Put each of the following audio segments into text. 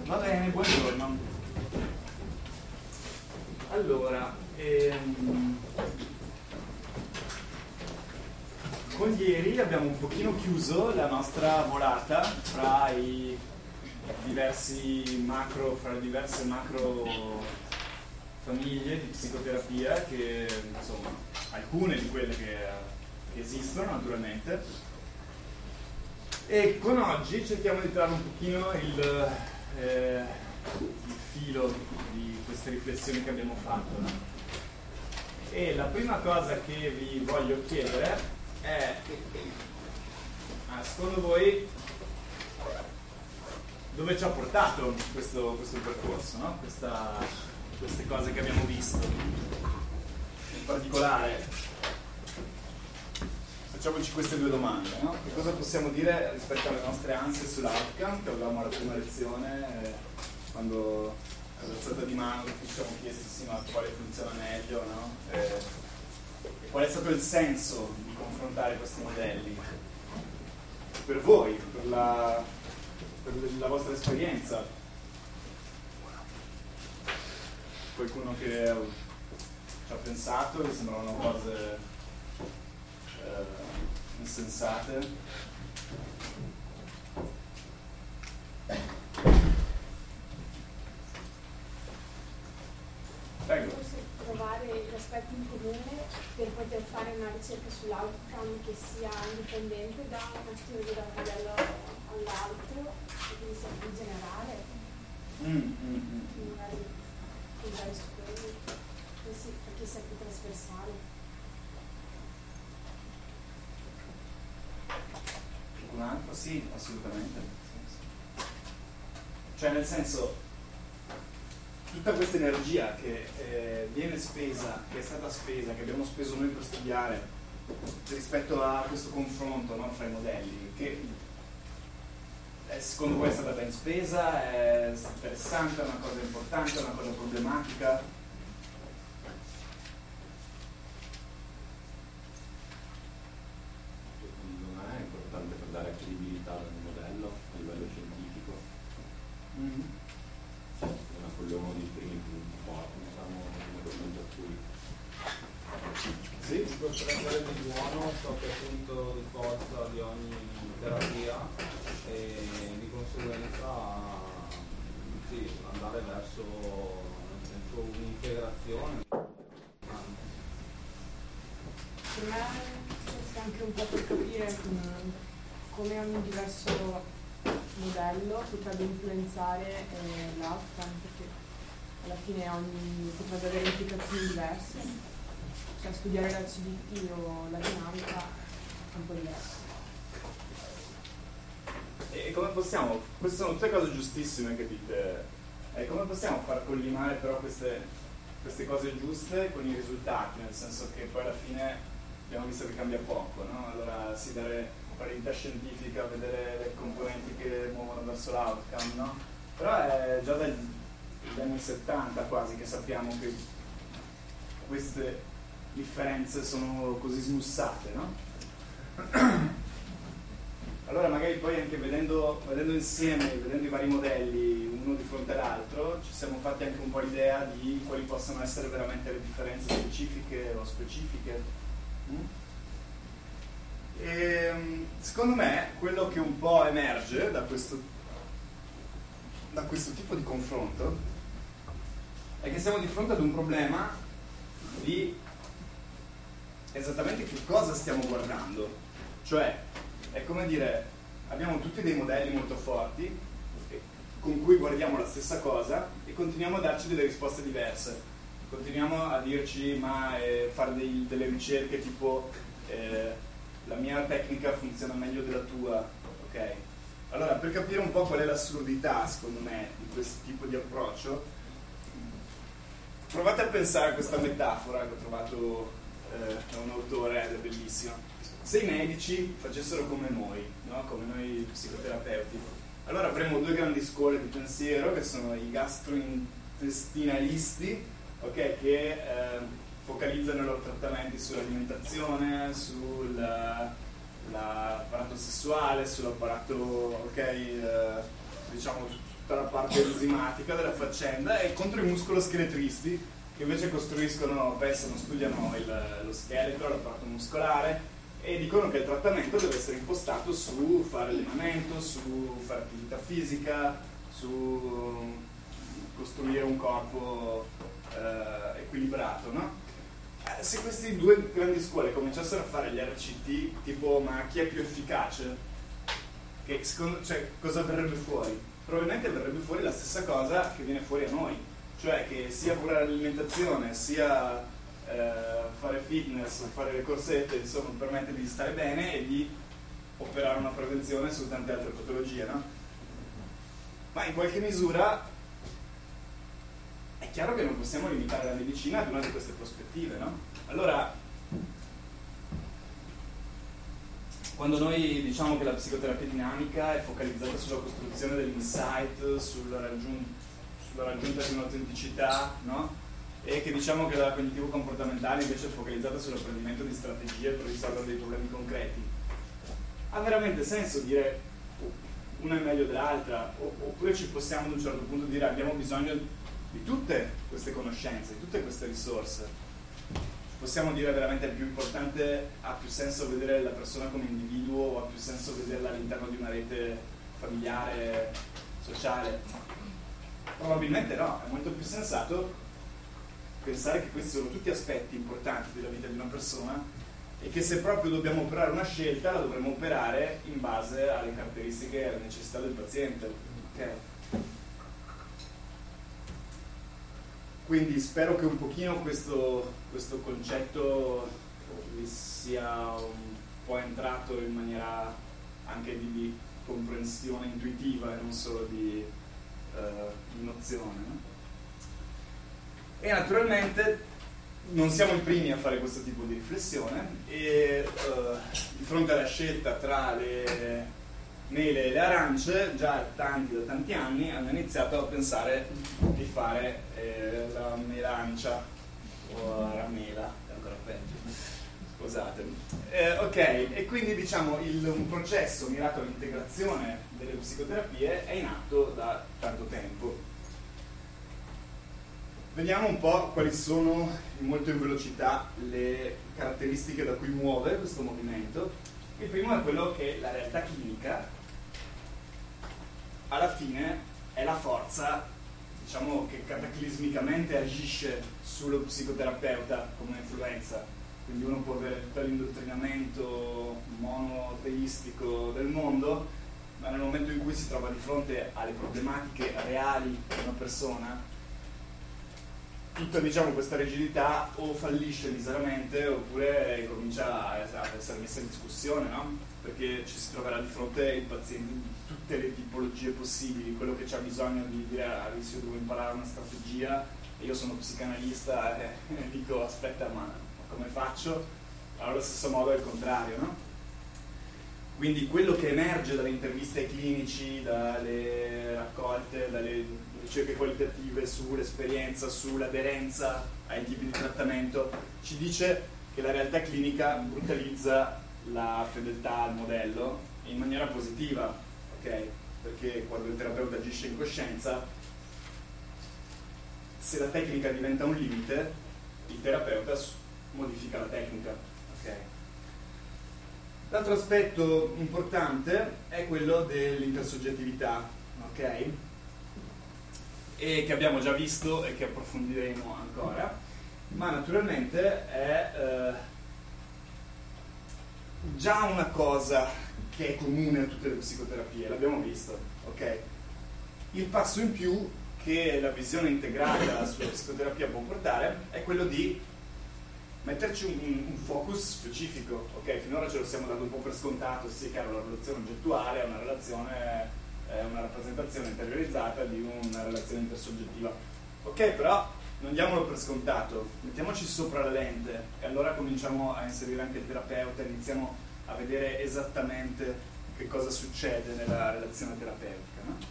Va bene, buongiorno. Allora, con ieri abbiamo un pochino chiuso la nostra volata fra i diverse macro famiglie di psicoterapia, che insomma, alcune di quelle che esistono naturalmente, e con oggi cerchiamo di trarre un pochino il filo di queste riflessioni che abbiamo fatto, no? E la prima cosa che vi voglio chiedere è, secondo voi, dove ci ha portato questo percorso, no? Queste cose che abbiamo visto. In particolare, facciamoci queste due domande, no? Che cosa possiamo dire rispetto alle nostre ansie sull'outcome, che avevamo alla prima lezione, quando all'alzata di mano ci siamo chiesti sì, ma quale funziona meglio, no? E qual è stato il senso di confrontare questi modelli? Per voi, per la vostra esperienza. Qualcuno che ci ha pensato, che sembravano cose insensate. Prego. Forse trovare gli aspetti in comune per poter fare una ricerca sull'outcome che sia indipendente da un studio da un modello all'altro e quindi sia più generale. Magari puntare su quello, perché sia più trasversale. Un altro? Sì, assolutamente. Sì. Cioè, nel senso, tutta questa energia che viene spesa, che è stata spesa, che abbiamo speso noi per studiare rispetto a questo confronto, no, fra i modelli, che secondo voi è stata ben spesa, è interessante, è una cosa importante, è una cosa problematica? Dare credibilità al modello a livello scientifico. Era quello uno dei primi punti forti, diciamo, come documento a cui sì, può prendere di buono ciò che è punto di forza di ogni terapia e di conseguenza sì, andare verso un'integrazione. Per me forse anche un po' per capire come ogni diverso modello potrebbe influenzare l'outcome, perché alla fine potrebbe avere implicazioni diverse, cioè studiare la CBT o la dinamica è un po' diverso. E come possiamo, queste sono tutte cose giustissime che dite, e come possiamo far collimare però queste cose giuste con i risultati, nel senso che poi alla fine abbiamo visto che cambia poco, no? Allora sì, dare parità scientifica, vedere le componenti che muovono verso l'outcome, no? Però è già dagli anni 70 quasi che sappiamo che queste differenze sono così smussate, no? Allora magari poi anche vedendo insieme, vedendo i vari modelli uno di fronte all'altro, ci siamo fatti anche un po' l'idea di quali possono essere veramente le differenze specifiche o specifiche. E secondo me quello che un po' emerge da questo tipo di confronto è che siamo di fronte ad un problema di esattamente che cosa stiamo guardando. Cioè, è come dire, abbiamo tutti dei modelli molto forti con cui guardiamo la stessa cosa e continuiamo a darci delle risposte diverse. Continuiamo a dirci fare delle ricerche tipo la mia tecnica funziona meglio della tua, ok? Allora, per capire un po' qual è l'assurdità, secondo me, di questo tipo di approccio, provate a pensare a questa metafora che ho trovato da un autore ed è bellissima. Se i medici facessero come noi, no? Come noi psicoterapeuti, allora avremmo due grandi scuole di pensiero che sono i gastrointestinalisti, ok? Che focalizzano i loro trattamenti sull'alimentazione, sull'apparato sessuale, sull'apparato, ok, diciamo tutta la parte enzimatica della faccenda, e contro i muscoloscheletristi che invece pensano, studiano lo scheletro, l'apparato muscolare, e dicono che il trattamento deve essere impostato su fare allenamento, su fare attività fisica, su costruire un corpo equilibrato, no? Se queste due grandi scuole cominciassero a fare gli RCT, tipo, ma chi è più efficace? Cioè, cosa verrebbe fuori? Probabilmente verrebbe fuori la stessa cosa che viene fuori a noi, cioè che sia curare l'alimentazione, sia fare fitness, fare le corsette, insomma, permette di stare bene e di operare una prevenzione su tante altre patologie, no? Ma in qualche misura è chiaro che non possiamo limitare la medicina ad una di queste prospettive, no? Allora, quando noi diciamo che la psicoterapia dinamica è focalizzata sulla costruzione dell'insight, sulla raggiunta di un'autenticità, no? E che diciamo che la cognitivo-comportamentale invece è focalizzata sull'apprendimento di strategie per risolvere dei problemi concreti, ha veramente senso dire una è meglio dell'altra? Oppure ci possiamo ad un certo punto dire abbiamo bisogno di tutte queste conoscenze, di tutte queste risorse? Possiamo dire veramente è più importante, ha più senso vedere la persona come individuo o ha più senso vederla all'interno di una rete familiare, sociale? Probabilmente no, è molto più sensato pensare che questi sono tutti aspetti importanti della vita di una persona e che se proprio dobbiamo operare una scelta la dovremo operare in base alle caratteristiche e alle necessità del paziente. Okay? Quindi spero che un pochino questo concetto vi sia un po' entrato in maniera anche di comprensione intuitiva e non solo di nozione, no? E naturalmente non siamo i primi a fare questo tipo di riflessione e di fronte alla scelta tra le mele e le arance, già da tanti anni hanno iniziato a pensare di fare la melancia o la ramela, è ancora peggio, scusatemi. Ok, e quindi diciamo un processo mirato all'integrazione delle psicoterapie è in atto da tanto tempo. Vediamo un po' quali sono, molto in velocità, le caratteristiche da cui muove questo movimento. Il primo è quello che la realtà clinica alla fine è la forza, diciamo, che cataclismicamente agisce sullo psicoterapeuta come influenza. Quindi uno può avere tutto l'indottrinamento monoteistico del mondo, ma nel momento in cui si trova di fronte alle problematiche reali di una persona, tutta, diciamo, questa rigidità o fallisce miseramente oppure comincia a essere messa in discussione, no? Perché ci si troverà di fronte il paziente di tutte le tipologie possibili, quello che c'ha bisogno di dire adesso io devo imparare una strategia e io sono psicanalista e dico aspetta ma come faccio? Allora allo stesso modo è il contrario, no? Quindi quello che emerge dalle interviste ai clinici, dalle raccolte, dalle ricerche qualitative sull'esperienza, sull'aderenza ai tipi di trattamento, ci dice che la realtà clinica brutalizza la fedeltà al modello in maniera positiva, ok? Perché quando il terapeuta agisce in coscienza, se la tecnica diventa un limite, il terapeuta modifica la tecnica, ok? L'altro aspetto importante è quello dell'intersoggettività, ok? E che abbiamo già visto e che approfondiremo ancora, ma naturalmente è già una cosa che è comune a tutte le psicoterapie, l'abbiamo visto, ok? Il passo in più che la visione integrata sulla psicoterapia può portare è quello di metterci un focus specifico, ok? Finora ce lo stiamo dando un po' per scontato, sì, chiaro, la relazione oggettuale è una relazione, è una rappresentazione interiorizzata di una relazione intersoggettiva, ok? Però non diamolo per scontato, mettiamoci sopra la lente e allora cominciamo a inserire anche il terapeuta, iniziamo a vedere esattamente che cosa succede nella relazione terapeutica, no?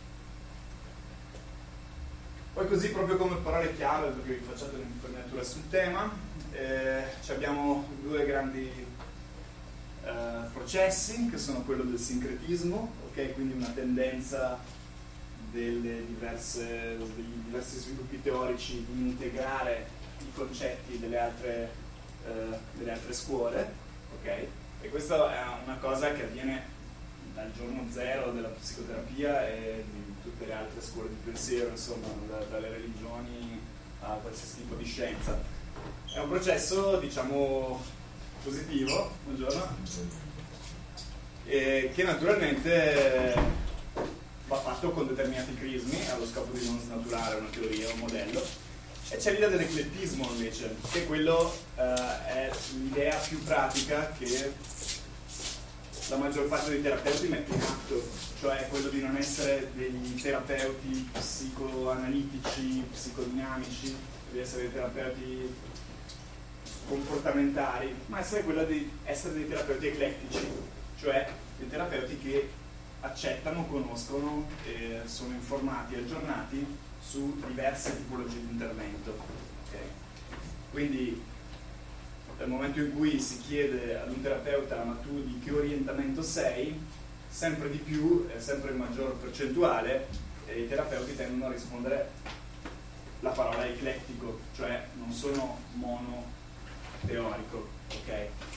Poi così, proprio come parole chiave, perché vi facciate un'infarinatura sul tema, abbiamo due grandi processi, che sono quello del sincretismo, ok? Quindi una tendenza dei diversi sviluppi teorici di integrare i concetti delle altre scuole, ok? E questa è una cosa che avviene dal giorno zero della psicoterapia e di tutte le altre scuole di pensiero, insomma, dalle religioni a qualsiasi tipo di scienza. È un processo, diciamo, positivo, buongiorno, che naturalmente va fatto con determinati crismi allo scopo di non snaturare una teoria o un modello. E c'è l'idea dell'eclettismo invece, che quello è l'idea più pratica che la maggior parte dei terapeuti mette in atto, cioè quello di non essere degli terapeuti psicoanalitici, psicodinamici, di essere dei terapeuti comportamentali, ma essere quello di essere dei terapeuti eclettici, cioè dei terapeuti che accettano, conoscono e sono informati e aggiornati su diverse tipologie di intervento. Okay? Quindi nel momento in cui si chiede ad un terapeuta ma tu di che orientamento sei, sempre di più, sempre in maggior percentuale, i terapeuti tendono a rispondere la parola eclettico, cioè non sono monoteorico, ok?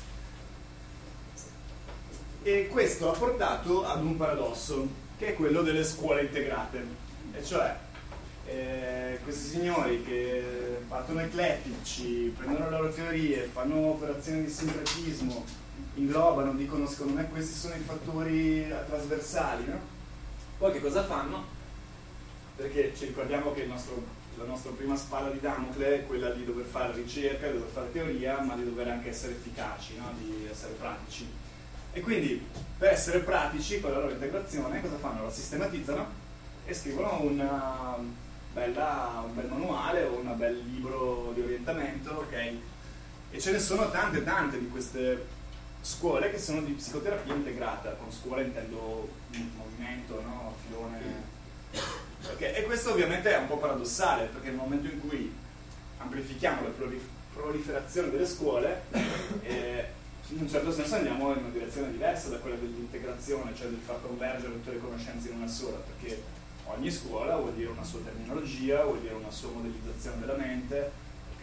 E questo ha portato ad un paradosso, che è quello delle scuole integrate, e cioè questi signori che partono eclettici, prendono le loro teorie, fanno operazioni di sincretismo, inglobano, dicono secondo me questi sono i fattori trasversali, no? Poi che cosa fanno? Perché ci ricordiamo che la nostra prima spada di Damocle è quella di dover fare ricerca, di dover fare teoria, ma di dover anche essere efficaci, no? Di essere pratici. E quindi per essere pratici con la loro integrazione cosa fanno? La sistematizzano e scrivono un bel manuale o un bel libro di orientamento, ok? E ce ne sono tante di queste scuole che sono di psicoterapia integrata. Con scuola intendo un movimento, no? Filone. Okay. E questo ovviamente è un po' paradossale, perché nel momento in cui amplifichiamo la proliferazione delle scuole, in un certo senso andiamo in una direzione diversa da quella dell'integrazione, cioè del far convergere tutte le conoscenze in una sola, perché ogni scuola vuol dire una sua terminologia, vuol dire una sua modellizzazione della mente, ok?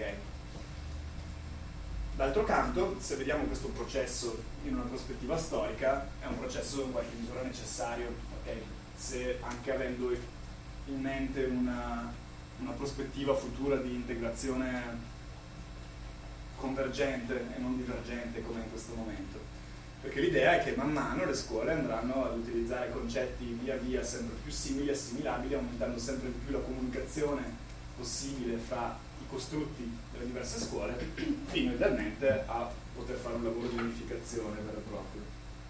D'altro canto, se vediamo questo processo in una prospettiva storica, è un processo in qualche misura necessario, ok? Se anche avendo in mente una prospettiva futura di integrazione convergente e non divergente come in questo momento, perché l'idea è che man mano le scuole andranno ad utilizzare concetti via via sempre più simili, assimilabili, aumentando sempre di più la comunicazione possibile fra i costrutti delle diverse scuole, fino idealmente a poter fare un lavoro di unificazione vero e proprio.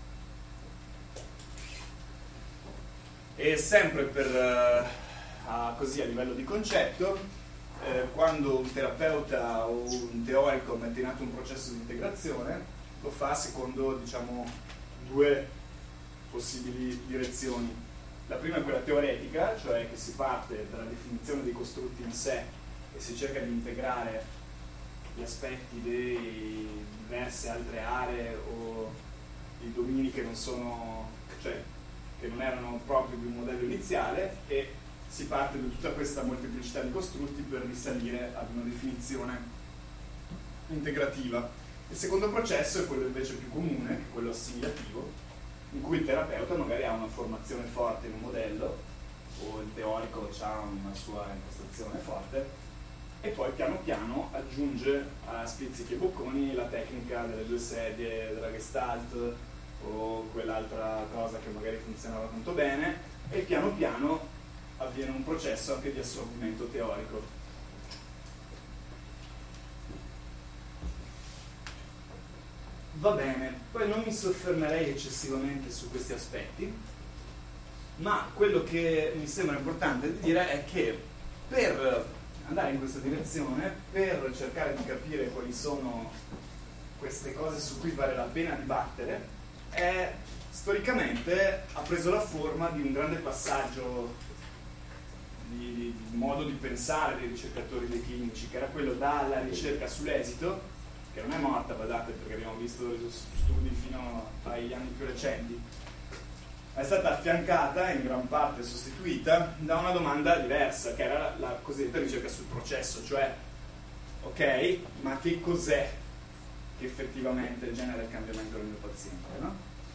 E sempre così a livello di concetto, quando un terapeuta o un teorico mette in atto un processo di integrazione, lo fa secondo, diciamo, due possibili direzioni. La prima è quella teoretica, cioè che si parte dalla definizione dei costrutti in sé e si cerca di integrare gli aspetti di diverse altre aree o i domini che non sono, cioè che non erano proprio di un modello iniziale, e si parte da tutta questa molteplicità di costrutti per risalire ad una definizione integrativa. Il secondo processo è quello invece più comune, che è quello assimilativo, in cui il terapeuta magari ha una formazione forte in un modello, o il teorico ha una sua impostazione forte, e poi piano piano aggiunge a spizzichi e bocconi la tecnica delle due sedie, della Gestalt, o quell'altra cosa che magari funzionava tanto bene, e piano piano avviene un processo anche di assorbimento teorico. Va bene, poi non mi soffermerei eccessivamente su questi aspetti, ma quello che mi sembra importante dire è che per andare in questa direzione, per cercare di capire quali sono queste cose su cui vale la pena dibattere, storicamente ha preso la forma di un grande passaggio di modo di pensare dei ricercatori, dei clinici, che era quello dalla ricerca sull'esito, che non è morta, badate, perché abbiamo visto studi fino agli anni più recenti, è stata affiancata, in gran parte sostituita, da una domanda diversa, che era la cosiddetta ricerca sul processo, cioè, ok, ma che cos'è che effettivamente genera il cambiamento nel mio paziente, no?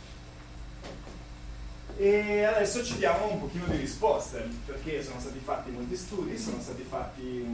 E adesso ci diamo un pochino di risposte, perché sono stati fatti molti studi, sono stati fatti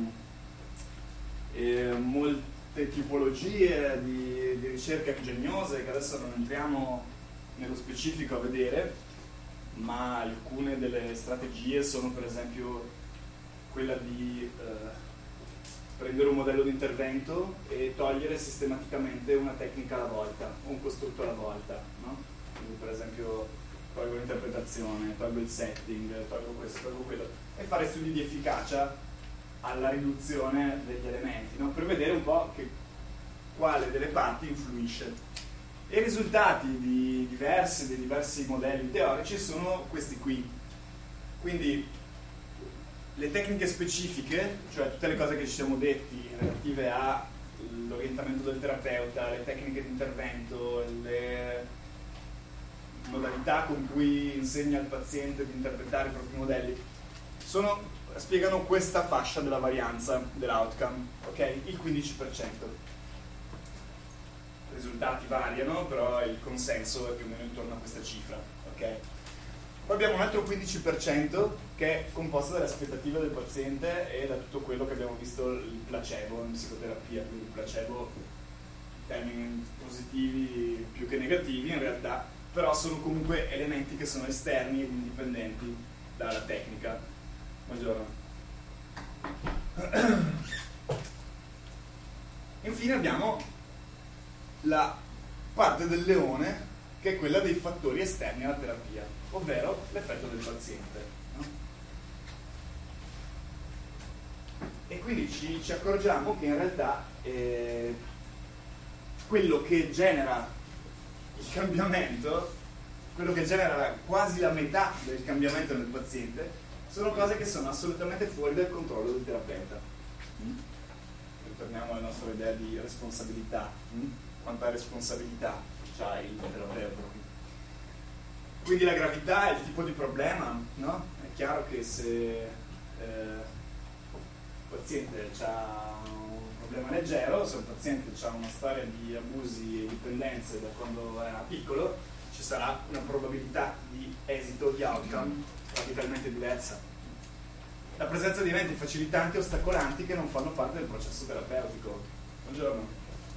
molte tipologie di ricerca ingegnose che adesso non entriamo nello specifico a vedere, ma alcune delle strategie sono per esempio quella di prendere un modello di intervento e togliere sistematicamente una tecnica alla volta, un costrutto alla volta, no? Quindi per esempio tolgo l'interpretazione, tolgo il setting, tolgo questo, tolgo quello, e fare studi di efficacia alla riduzione degli elementi, no? Per vedere un po' quale delle parti influisce. E i risultati dei diversi modelli teorici sono questi qui. Quindi le tecniche specifiche, cioè tutte le cose che ci siamo detti relative all'orientamento del terapeuta, le tecniche di intervento, le modalità con cui insegna al paziente di interpretare i propri modelli, spiegano questa fascia della varianza dell'outcome, ok? Il 15%. I risultati variano, però il consenso è più o meno intorno a questa cifra, ok? Poi abbiamo un altro 15% che è composto dalle aspettative del paziente e da tutto quello che abbiamo visto il placebo in psicoterapia, quindi il placebo in termini positivi più che negativi in realtà, però sono comunque elementi che sono esterni ed indipendenti dalla tecnica. Buongiorno. Infine abbiamo la parte del leone, che è quella dei fattori esterni alla terapia, ovvero l'effetto del paziente, no? E quindi ci accorgiamo che in realtà quello che genera il cambiamento, quello che genera quasi la metà del cambiamento nel paziente, sono cose che sono assolutamente fuori dal controllo del terapeuta. Ritorniamo alla nostra idea di responsabilità. Quanta responsabilità c'ha il terapeuta? Quindi la gravità è il tipo di problema, no? È chiaro che se il paziente ha un problema leggero, se il paziente ha una storia di abusi e dipendenze da quando era piccolo, ci sarà una probabilità di esito, di outcome radicalmente diversa. La presenza di eventi facilitanti e ostacolanti che non fanno parte del processo terapeutico. Buongiorno.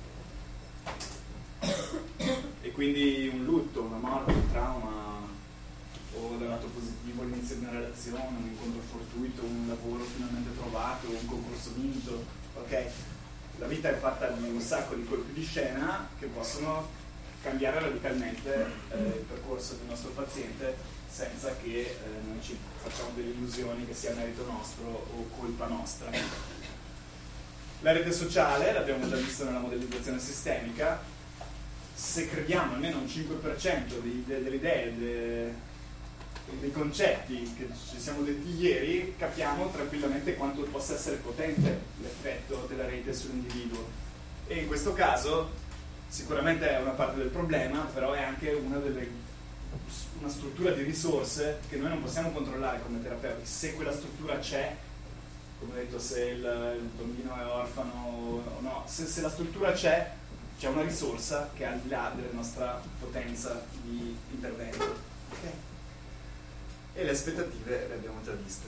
E quindi un lutto, una morte, un trauma, o dal lato positivo l'inizio di una relazione, un incontro fortuito, un lavoro finalmente trovato, un concorso vinto, ok? La vita è fatta di un sacco di colpi di scena che possono cambiare radicalmente il percorso del nostro paziente senza che noi ci facciamo delle illusioni che sia merito nostro o colpa nostra. La rete sociale, l'abbiamo già visto nella modellizzazione sistemica. Se crediamo almeno un 5% delle idee, dei concetti che ci siamo detti ieri, capiamo tranquillamente quanto possa essere potente l'effetto della rete sull'individuo. E in questo caso sicuramente è una parte del problema, però è anche una struttura di risorse che noi non possiamo controllare come terapeuti. Se quella struttura c'è, come ho detto, se il bambino è orfano o no, se la struttura c'è una risorsa che è al di là della nostra potenza di intervento. Okay? E le aspettative le abbiamo già viste.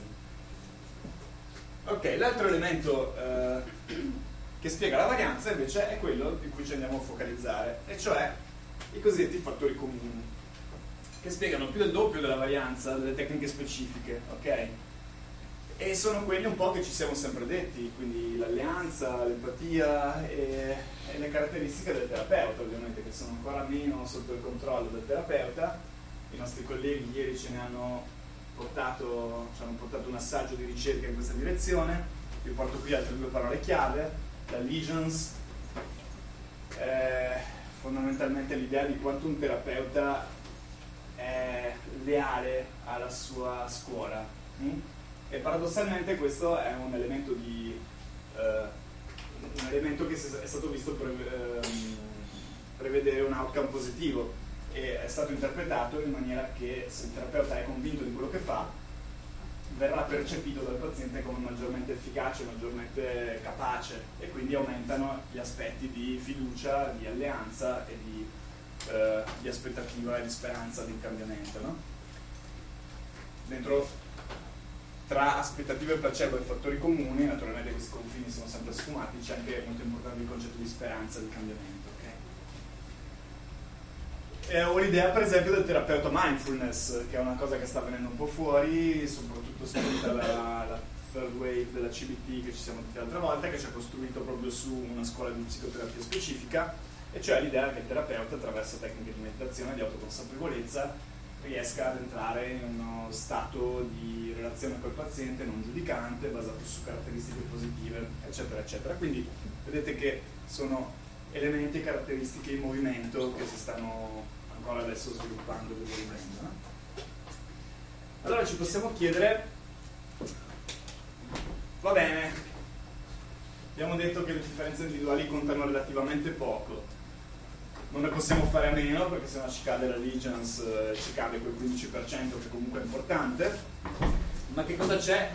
Ok, l'altro elemento che spiega la varianza invece è quello di cui ci andiamo a focalizzare, e cioè i cosiddetti fattori comuni, che spiegano più del doppio della varianza delle tecniche specifiche, ok? E sono quelli un po' che ci siamo sempre detti, quindi l'alleanza, l'empatia e le caratteristiche del terapeuta, ovviamente, che sono ancora meno sotto il controllo del terapeuta. I nostri colleghi ieri ci hanno portato un assaggio di ricerca in questa direzione. Vi porto qui altre due parole chiave: la legions, fondamentalmente l'idea di quanto un terapeuta è leale alla sua scuola. E paradossalmente questo è un elemento che è stato visto prevedere un outcome positivo. e è stato interpretato in maniera che se il terapeuta è convinto di quello che fa, verrà percepito dal paziente come maggiormente efficace, maggiormente capace, e quindi aumentano gli aspetti di fiducia, di alleanza e di aspettativa e di speranza di un cambiamento, no? Dentro, tra aspettative, placebo e fattori comuni, naturalmente questi confini sono sempre sfumati, c'è anche molto importante il concetto di speranza di cambiamento. Ho l'idea per esempio del terapeuta mindfulness, che è una cosa che sta venendo un po' fuori, soprattutto spinta la third wave della CBT che ci siamo detti l'altra volta, che ci ha costruito proprio su una scuola di psicoterapia specifica, e cioè l'idea che il terapeuta, attraverso tecniche di meditazione e di autoconsapevolezza, riesca ad entrare in uno stato di relazione col paziente non giudicante, basato su caratteristiche positive, eccetera, eccetera. Quindi vedete che sono elementi e caratteristiche in movimento che si stanno ancora adesso sviluppando ed evolvendo, no? Allora ci possiamo chiedere, va bene, abbiamo detto che le differenze individuali contano relativamente poco, non ne possiamo fare a meno perché sennò ci cade l'allegiance, ci cade quel 15% che comunque è importante, ma che cosa c'è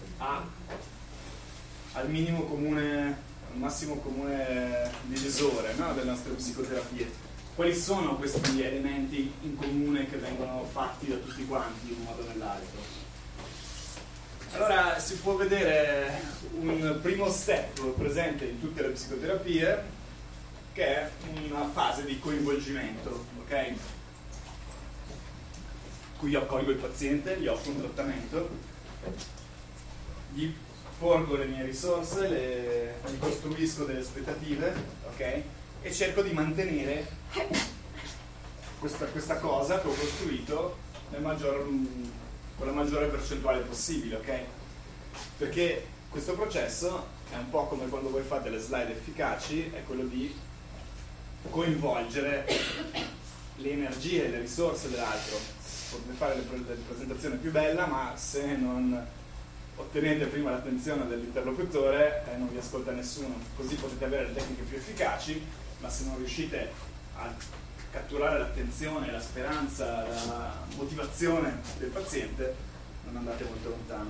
al minimo comune, al massimo comune divisore, no, delle nostre psicoterapie? Quali sono questi elementi in comune che vengono fatti da tutti quanti in un modo o nell'altro? Allora si può vedere un primo step presente in tutte le psicoterapie, che è una fase di coinvolgimento, ok? Qui io accolgo il paziente, gli offro un trattamento, gli porgo le mie risorse, gli costruisco delle aspettative, ok? E cerco di mantenere questa cosa che ho costruito con la maggiore percentuale possibile, ok? Perché questo processo è un po' come quando voi fate le slide efficaci, è quello di coinvolgere le energie, le risorse dell'altro. Potete fare la presentazione più bella, ma se non ottenete prima l'attenzione dell'interlocutore non vi ascolta nessuno. Così potete avere le tecniche più efficaci, ma se non riuscite a catturare l'attenzione, la speranza, la motivazione del paziente, non andate molto lontano.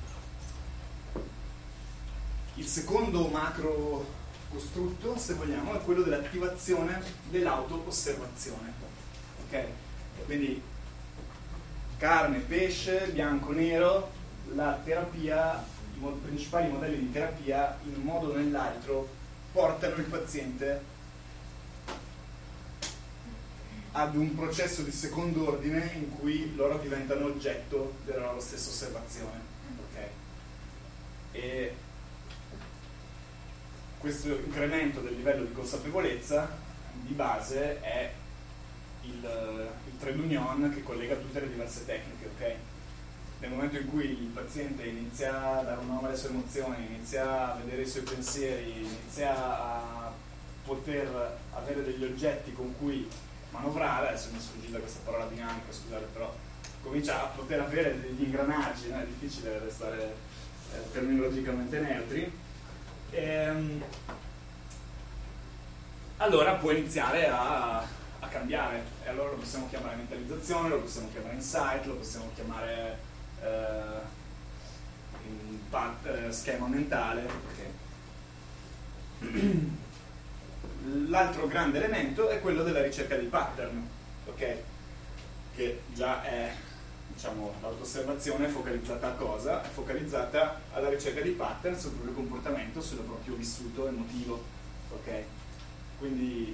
Il secondo macro costrutto, se vogliamo, è quello dell'attivazione dell'auto-osservazione. Ok? Quindi carne, pesce, bianco, nero, la terapia, i principali modelli di terapia, in un modo o nell'altro, portano il paziente ad un processo di secondo ordine in cui loro diventano oggetto della loro stessa osservazione. Okay? E questo incremento del livello di consapevolezza di base è il trade union che collega tutte le diverse tecniche. Okay? Nel momento in cui il paziente inizia a dare un nome alle sue emozioni, inizia a vedere i suoi pensieri, inizia a poter avere degli oggetti con cui manovrare, adesso mi è sfuggita questa parola dinamica, scusate, però comincia a poter avere degli ingranaggi, no? È difficile restare terminologicamente neutri, allora può iniziare a cambiare, e allora lo possiamo chiamare mentalizzazione, lo possiamo chiamare insight, lo possiamo chiamare schema mentale. Okay. L'altro grande elemento è quello della ricerca di pattern, ok? Che già è, diciamo, l'autosservazione focalizzata a cosa? È focalizzata alla ricerca di pattern sul proprio comportamento, sul proprio vissuto emotivo, ok? Quindi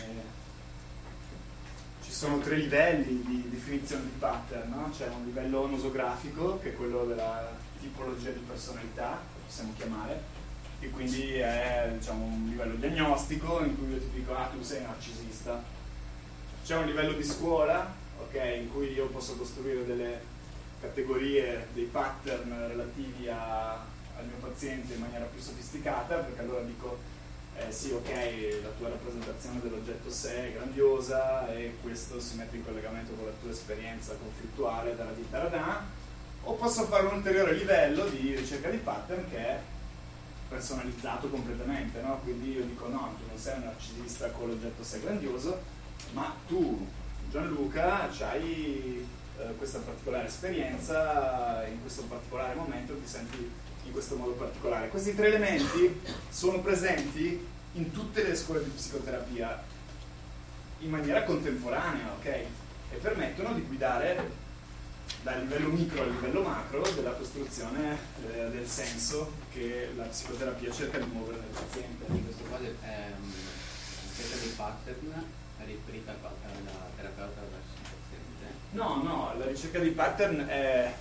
ci sono 3 livelli di definizione di pattern, no? C'è un livello nosografico, che è quello della tipologia di personalità, possiamo chiamare, e quindi è, diciamo, un livello diagnostico in cui io ti dico tu sei narcisista. C'è un livello di scuola, ok, in cui io posso costruire delle categorie, dei pattern relativi al mio paziente in maniera più sofisticata, perché allora dico sì, ok, la tua rappresentazione dell'oggetto sé è grandiosa e questo si mette in collegamento con la tua esperienza conflittuale da. O posso fare un ulteriore livello di ricerca di pattern che è personalizzato completamente, no? Quindi io dico no, tu non sei un narcisista con l'oggetto sé grandioso, ma tu Gianluca, c'hai questa particolare esperienza, in questo particolare momento ti senti in questo modo particolare. Questi 3 elementi sono presenti in tutte le scuole di psicoterapia in maniera contemporanea, ok? E permettono di guidare dal livello micro al livello macro della costruzione del senso che la psicoterapia cerca di muovere nel paziente. In questo caso è ricerca dei pattern riferita alla terapeuta verso il paziente? No, la ricerca dei pattern è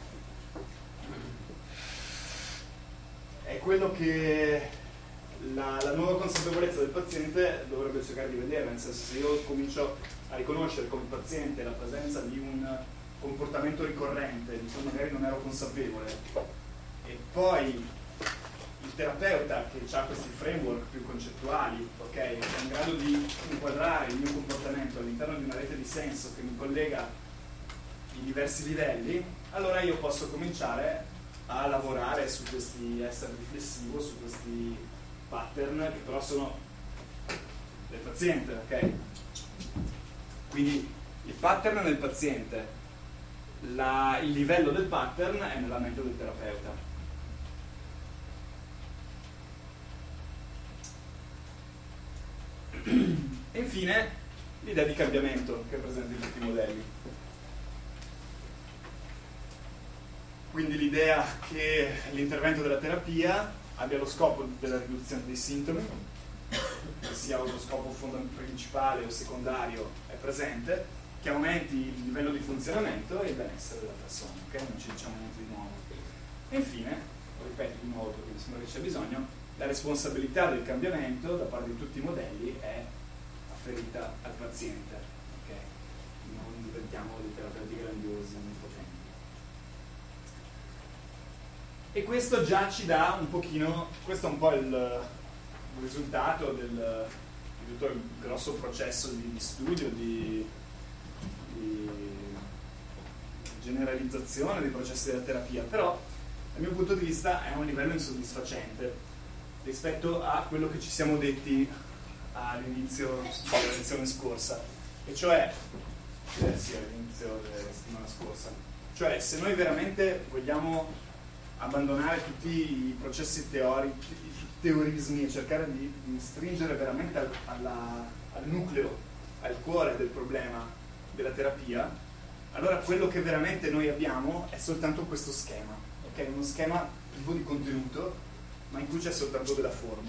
quello che la nuova consapevolezza del paziente dovrebbe cercare di vedere, nel senso, se io comincio a riconoscere come paziente la presenza di un comportamento ricorrente di cui magari non ero consapevole, e poi il terapeuta che ha questi framework più concettuali, ok, è in grado di inquadrare il mio comportamento all'interno di una rete di senso che mi collega i diversi livelli, allora io posso cominciare a lavorare su questi, essere riflessivo su questi pattern che però sono del paziente, ok? Quindi il pattern nel paziente, il livello del pattern è nella mente del terapeuta. E infine l'idea di cambiamento che è presente in tutti i modelli. Quindi l'idea che l'intervento della terapia abbia lo scopo della riduzione dei sintomi, che sia lo scopo principale o secondario è presente, che aumenti il livello di funzionamento e il benessere della persona, ok? Non ci diciamo niente di nuovo. E infine, lo ripeto di nuovo perché mi sembra che c'è bisogno, la responsabilità del cambiamento da parte di tutti i modelli è afferita al paziente, ok? Non diventiamo dei terapeuti grandiosi, onnipotenti. E questo già ci dà un pochino, questo è un po' il risultato di tutto il grosso processo di studio, di generalizzazione dei processi della terapia, però dal mio punto di vista è un livello insoddisfacente rispetto a quello che ci siamo detti all'inizio della lezione scorsa, e cioè sì, all'inizio della settimana scorsa, cioè se noi veramente vogliamo abbandonare tutti i processi teorici, i teorismi, e cercare di stringere veramente al nucleo, al cuore del problema della terapia, allora quello che veramente noi abbiamo è soltanto questo schema, ok? Uno schema privo di contenuto, ma in cui c'è soltanto della forma.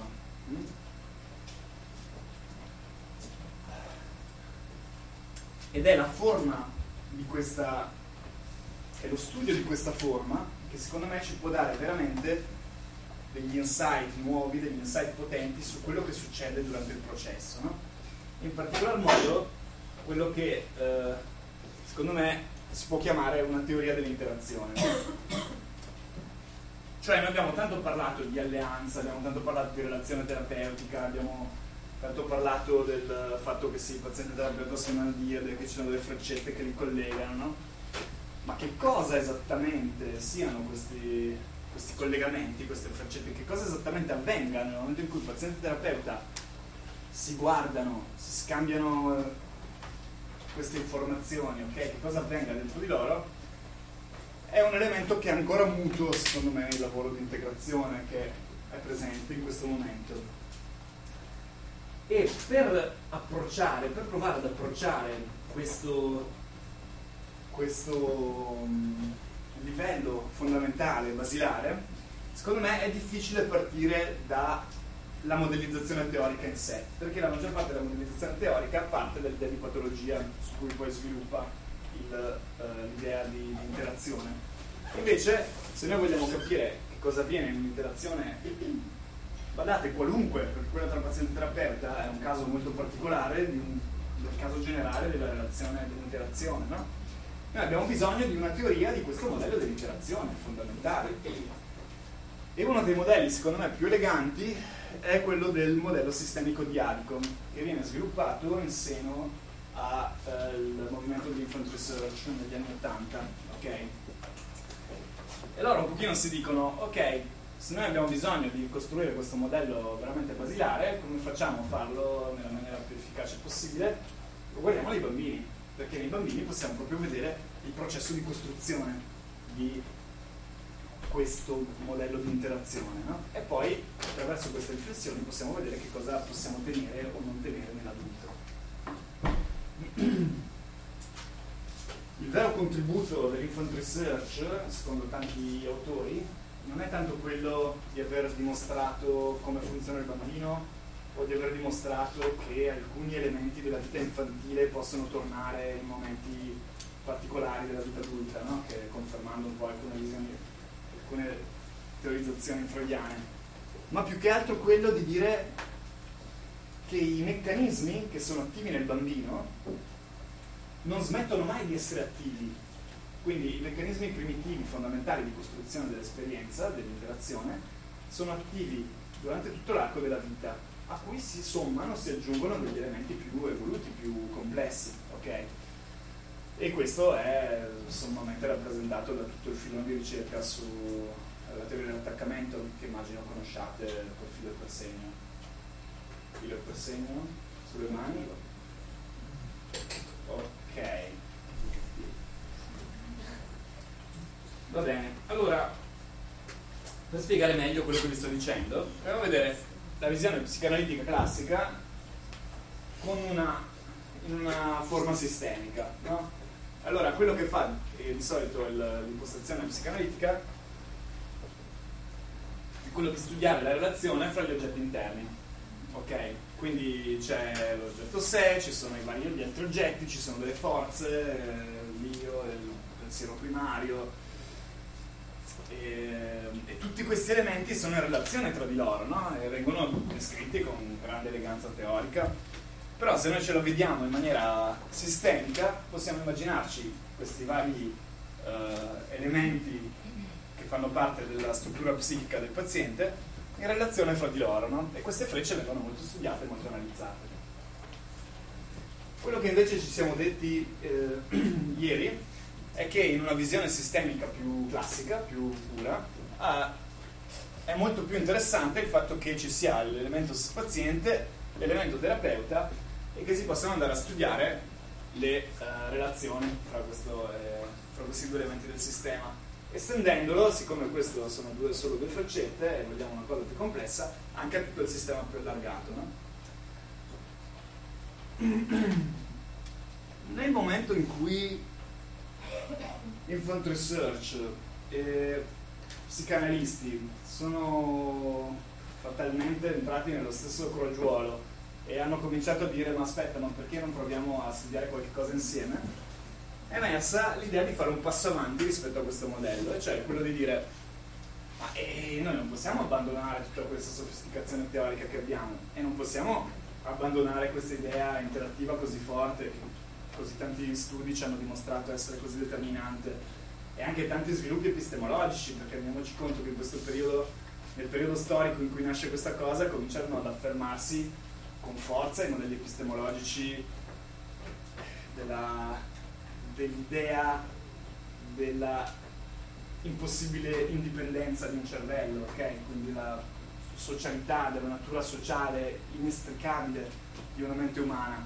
Ed è la forma di questa, è lo studio di questa forma che secondo me ci può dare veramente degli insight nuovi, degli insight potenti su quello che succede durante il processo, no? In particolar modo quello che secondo me si può chiamare una teoria dell'interazione. Cioè noi abbiamo tanto parlato di alleanza, abbiamo tanto parlato di relazione terapeutica, abbiamo tanto parlato del fatto che sì, il paziente terapeuta sono una diade, che ci sono delle freccette che li collegano, no? Ma che cosa esattamente siano questi collegamenti, queste freccette, che cosa esattamente avvenga nel momento in cui il paziente terapeuta si guardano, si scambiano queste informazioni, ok? Che cosa avvenga dentro di loro, è un elemento che è ancora mutuo secondo me nel lavoro di integrazione che è presente in questo momento. E per provare ad approcciare questo livello fondamentale, basilare, secondo me è difficile partire dalla modellizzazione teorica in sé, perché la maggior parte della modellizzazione teorica parte dall'idea di patologia su cui poi sviluppa l'idea di interazione. Invece, se noi vogliamo capire che cosa avviene in un'interazione, guardate, qualunque, perché quella tra paziente e terapeuta è un caso molto particolare del caso generale della relazione, dell'interazione, no? Noi abbiamo bisogno di una teoria di questo modello dell'interazione fondamentale, e uno dei modelli secondo me più eleganti è quello del modello sistemico di Adicom, che viene sviluppato in seno al movimento di infant research negli anni 80, ok? E loro un pochino si dicono, ok, se noi abbiamo bisogno di costruire questo modello veramente basilare, come facciamo a farlo nella maniera più efficace possibile? Guardiamo ai bambini. perché nei bambini possiamo proprio vedere il processo di costruzione di questo modello di interazione, no? E poi attraverso queste riflessioni possiamo vedere che cosa possiamo tenere o non tenere nell'adulto. Il vero contributo dell'infant research, secondo tanti autori, non è tanto quello di aver dimostrato come funziona il bambino o di aver dimostrato che alcuni elementi della vita infantile possono tornare in momenti particolari della vita adulta, no? Che confermando un po' alcune visioni, alcune teorizzazioni freudiane, ma più che altro quello di dire che i meccanismi che sono attivi nel bambino non smettono mai di essere attivi. Quindi i meccanismi primitivi fondamentali di costruzione dell'esperienza, dell'interazione, sono attivi durante tutto l'arco della vita, a cui si sommano, si aggiungono degli elementi più evoluti, più complessi, ok? E questo è sommamente rappresentato da tutto il filone di ricerca sulla teoria dell'attaccamento, che immagino conosciate col filo e per segno. Filo e per segno sulle mani. Ok. Va bene, allora, per spiegare meglio quello che vi sto dicendo, andiamo a vedere la visione psicanalitica classica in una forma sistemica, no? Allora, quello che fa di solito l'impostazione psicanalitica è quello di studiare la relazione fra gli oggetti interni, ok? Quindi c'è l'oggetto sé, ci sono i vari altri oggetti, ci sono delle forze, l'io, il pensiero primario, e tutti questi elementi sono in relazione tra di loro, no? E vengono descritti con grande eleganza teorica, però se noi ce lo vediamo in maniera sistemica possiamo immaginarci questi vari elementi che fanno parte della struttura psichica del paziente in relazione fra di loro, no? E queste frecce vengono molto studiate e molto analizzate. Quello che invece ci siamo detti ieri è che in una visione sistemica più classica, più pura, è molto più interessante il fatto che ci sia l'elemento paziente, l'elemento terapeuta, e che si possano andare a studiare le relazioni fra questi due elementi del sistema, estendendolo, siccome questo sono solo due freccette e vogliamo una cosa più complessa, anche a tutto il sistema più allargato, no? Nel momento in cui infant research e psicanalisti sono fatalmente entrati nello stesso crogiuolo e hanno cominciato a dire ma aspetta, ma perché non proviamo a studiare qualche cosa insieme, è emersa l'idea di fare un passo avanti rispetto a questo modello, e cioè quello di dire ma noi non possiamo abbandonare tutta questa sofisticazione teorica che abbiamo e non possiamo abbandonare questa idea interattiva così forte che così tanti studi ci hanno dimostrato essere così determinante, e anche tanti sviluppi epistemologici, perché rendiamoci conto che in questo periodo, nel periodo storico in cui nasce questa cosa, cominciano ad affermarsi con forza i modelli epistemologici dell'idea della impossibile indipendenza di un cervello, ok? Quindi la socialità, della natura sociale inestricabile di una mente umana.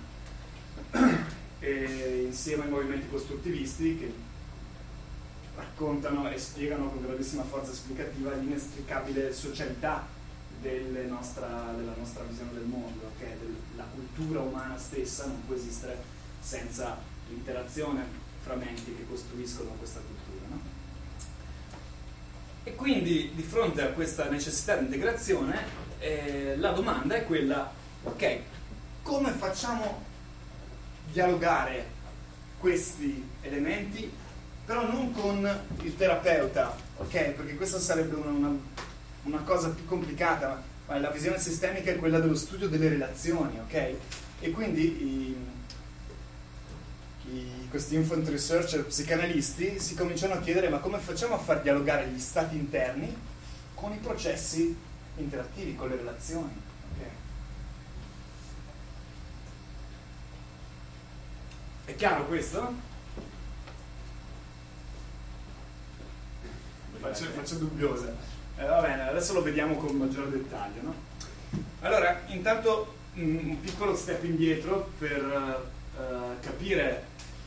E insieme ai movimenti costruttivisti che raccontano e spiegano con grandissima forza esplicativa l'inestricabile socialità della nostra visione del mondo, che è la cultura umana stessa non può esistere senza l'interazione fra menti che costruiscono questa cultura, no? E quindi di fronte a questa necessità di integrazione la domanda è quella, ok, come facciamo dialogare questi elementi, però non con il terapeuta, ok? Perché questa sarebbe una cosa più complicata, ma la visione sistemica è quella dello studio delle relazioni, ok? E quindi questi infant researcher psicanalisti si cominciano a chiedere ma come facciamo a far dialogare gli stati interni con i processi interattivi, con le relazioni, ok? È chiaro questo? Faccio dubbiosa. Va bene, adesso lo vediamo con maggior dettaglio, no? Allora, intanto un piccolo step indietro per capire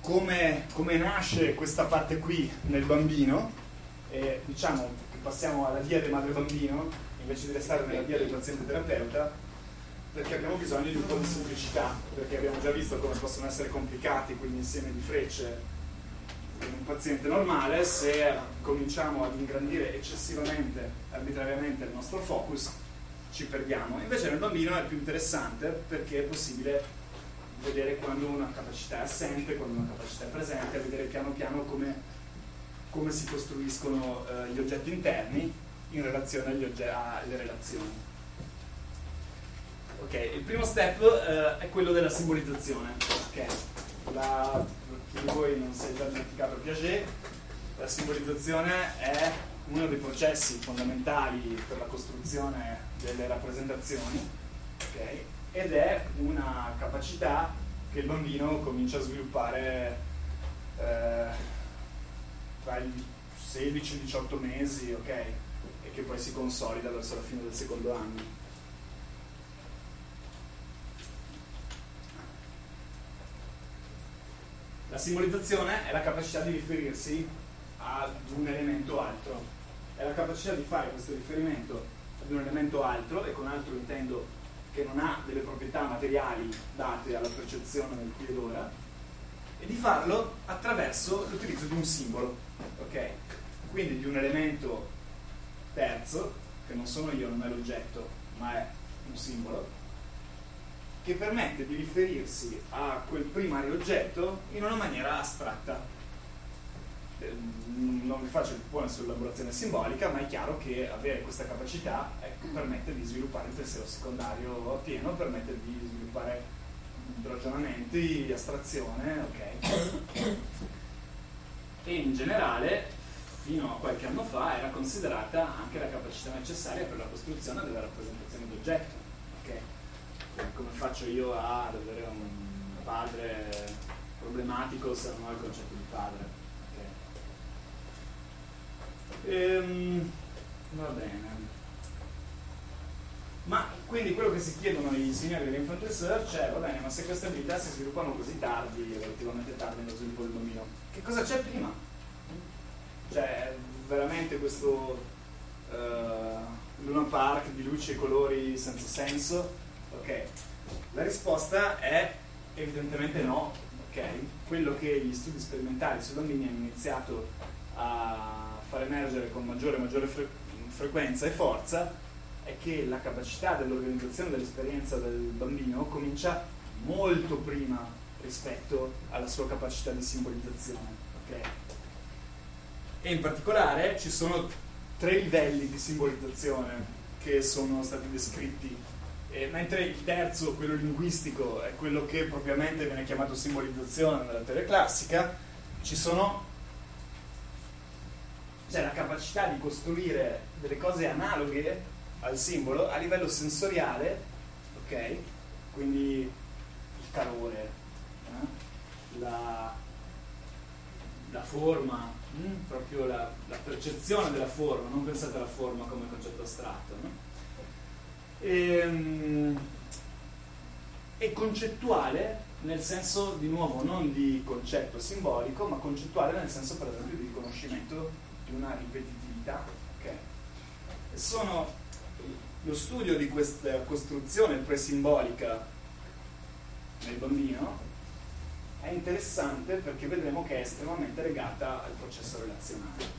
come nasce questa parte qui nel bambino, e diciamo che passiamo alla via del madre-bambino invece di restare nella via del paziente-terapeuta, perché abbiamo bisogno di un po' di semplicità, perché abbiamo già visto come possono essere complicati quell'insieme di frecce in un paziente normale. Se cominciamo ad ingrandire eccessivamente, arbitrariamente il nostro focus, ci perdiamo. Invece nel bambino è più interessante, perché è possibile vedere quando una capacità è assente, quando una capacità è presente, vedere piano piano come si costruiscono gli oggetti interni in relazione alle relazioni. Ok, il primo step è quello della simbolizzazione. Okay. Chi di voi non si è già dimenticato Piaget, la simbolizzazione è uno dei processi fondamentali per la costruzione delle rappresentazioni, okay? Ed è una capacità che il bambino comincia a sviluppare tra i 16 e i 18 mesi, okay? E che poi si consolida verso la fine del secondo anno. La simbolizzazione è la capacità di riferirsi ad un elemento altro, è la capacità di fare questo riferimento ad un elemento altro, e con altro intendo che non ha delle proprietà materiali date alla percezione nel qui ed ora, e di farlo attraverso l'utilizzo di un simbolo, ok? Quindi di un elemento terzo, che non sono io, non è l'oggetto, ma è un simbolo, che permette di riferirsi a quel primario oggetto in una maniera astratta. Non vi faccio il buono sull'elaborazione simbolica, ma è chiaro che avere questa capacità permette di sviluppare il pensiero secondario pieno, permette di sviluppare ragionamenti, astrazione, ok? E in generale, fino a qualche anno fa, era considerata anche la capacità necessaria per la costruzione della rappresentazione d'oggetto, ok? Come faccio io ad avere un padre problematico se non ho il concetto di padre? Okay. Va bene. Ma quindi quello che si chiedono i signori dell'Infant Research è: va bene, ma se queste abilità si sviluppano così tardi, relativamente tardi nello sviluppo del bambino, che cosa c'è prima? Cioè, veramente questo Luna Park di luci e colori senza senso? Ok, la risposta è evidentemente no, ok? Quello che gli studi sperimentali sui bambini hanno iniziato a far emergere con maggiore frequenza e forza è che la capacità dell'organizzazione dell'esperienza del bambino comincia molto prima rispetto alla sua capacità di simbolizzazione, ok? E in particolare ci sono 3 livelli di simbolizzazione che sono stati descritti. Mentre il terzo, quello linguistico, è quello che propriamente viene chiamato simbolizzazione nella teoria classica, c'è la capacità di costruire delle cose analoghe al simbolo a livello sensoriale, ok? Quindi il calore, la forma, proprio la percezione della forma, non pensate alla forma come concetto astratto, no? E concettuale nel senso, di nuovo, non di concetto simbolico, ma concettuale nel senso, per esempio, di riconoscimento di una ripetitività, okay? Lo studio di questa costruzione presimbolica nel bambino è interessante perché vedremo che è estremamente legata al processo relazionale.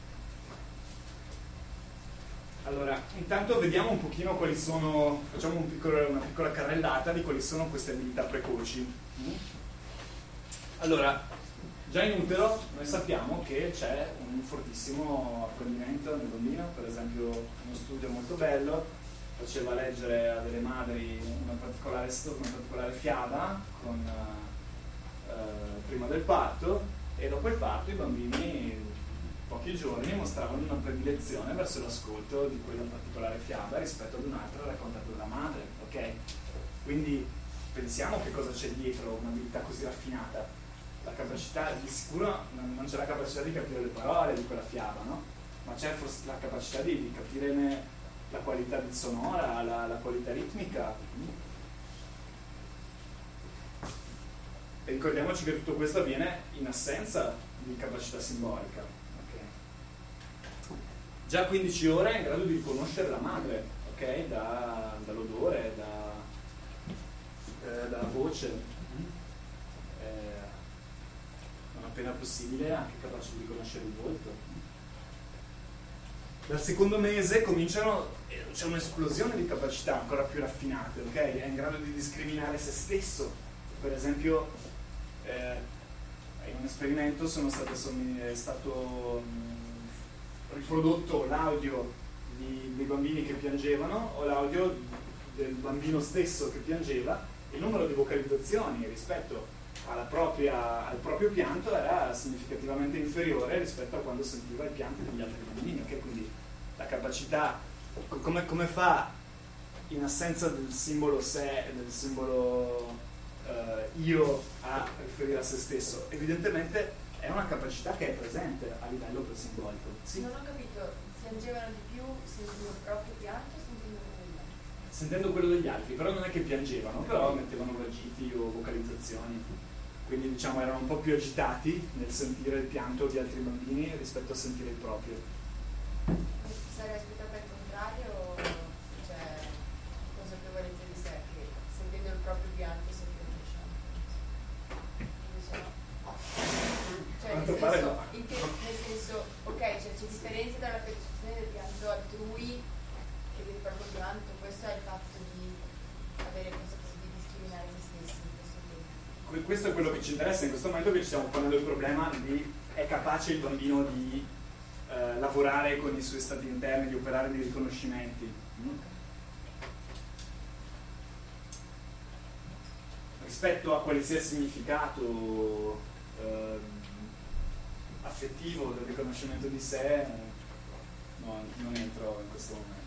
Allora, intanto vediamo un pochino quali sono, facciamo una piccola carrellata di quali sono queste abilità precoci. Allora, già in utero noi sappiamo che c'è un fortissimo apprendimento nel bambino. Per esempio, uno studio molto bello faceva leggere a delle madri una particolare fiaba prima del parto, e dopo il parto i bambini pochi giorni mostravano una predilezione verso l'ascolto di quella particolare fiaba rispetto ad un'altra raccontata dalla madre, ok? Quindi pensiamo che cosa c'è dietro un'abilità così raffinata. La capacità, di sicuro non c'è la capacità di capire le parole di quella fiaba, no? Ma c'è forse la capacità di capirne la qualità del sonora, la qualità ritmica. E ricordiamoci che tutto questo avviene in assenza di capacità simbolica. Okay? Già a 15 ore è in grado di riconoscere la madre, okay? Dall'odore, dalla voce. Non appena possibile è anche capace di riconoscere il volto. Dal secondo mese c'è un'esplosione di capacità ancora più raffinate, ok? È in grado di discriminare se stesso. Per esempio, in un esperimento è stato riprodotto l'audio dei bambini che piangevano o l'audio del bambino stesso che piangeva. Il numero di vocalizzazioni rispetto al proprio pianto era significativamente inferiore rispetto a quando sentiva il pianto degli altri bambini, okay? Quindi la capacità, come fa in assenza del simbolo sé, del simbolo io a riferire a se stesso? Evidentemente è una capacità che è presente a livello presimbolico. Sì? Non ho capito, piangevano di più sentendo il proprio pianto o sentendo quello degli altri? Sentendo quello degli altri, però non è che piangevano, però mettevano vagiti o vocalizzazioni. Quindi diciamo erano un po' più agitati nel sentire il pianto di altri bambini rispetto a sentire il proprio. Sarei aspettata al contrario, cioè consapevolezza di sé che sentendo il proprio pianto si piange. Cioè nel senso, ok, cioè c'è differenza tra la percezione del pianto altrui e del proprio pianto, questo è il fatto di avere questo di discriminare se stessi in questo tempo. Questo è quello che ci interessa in questo momento, che ci stiamo ponendo il problema di è capace il bambino di lavorare con i suoi stati interni, di operare dei riconoscimenti. Rispetto a quale sia il significato affettivo del riconoscimento di sé, no, non entro in questo momento.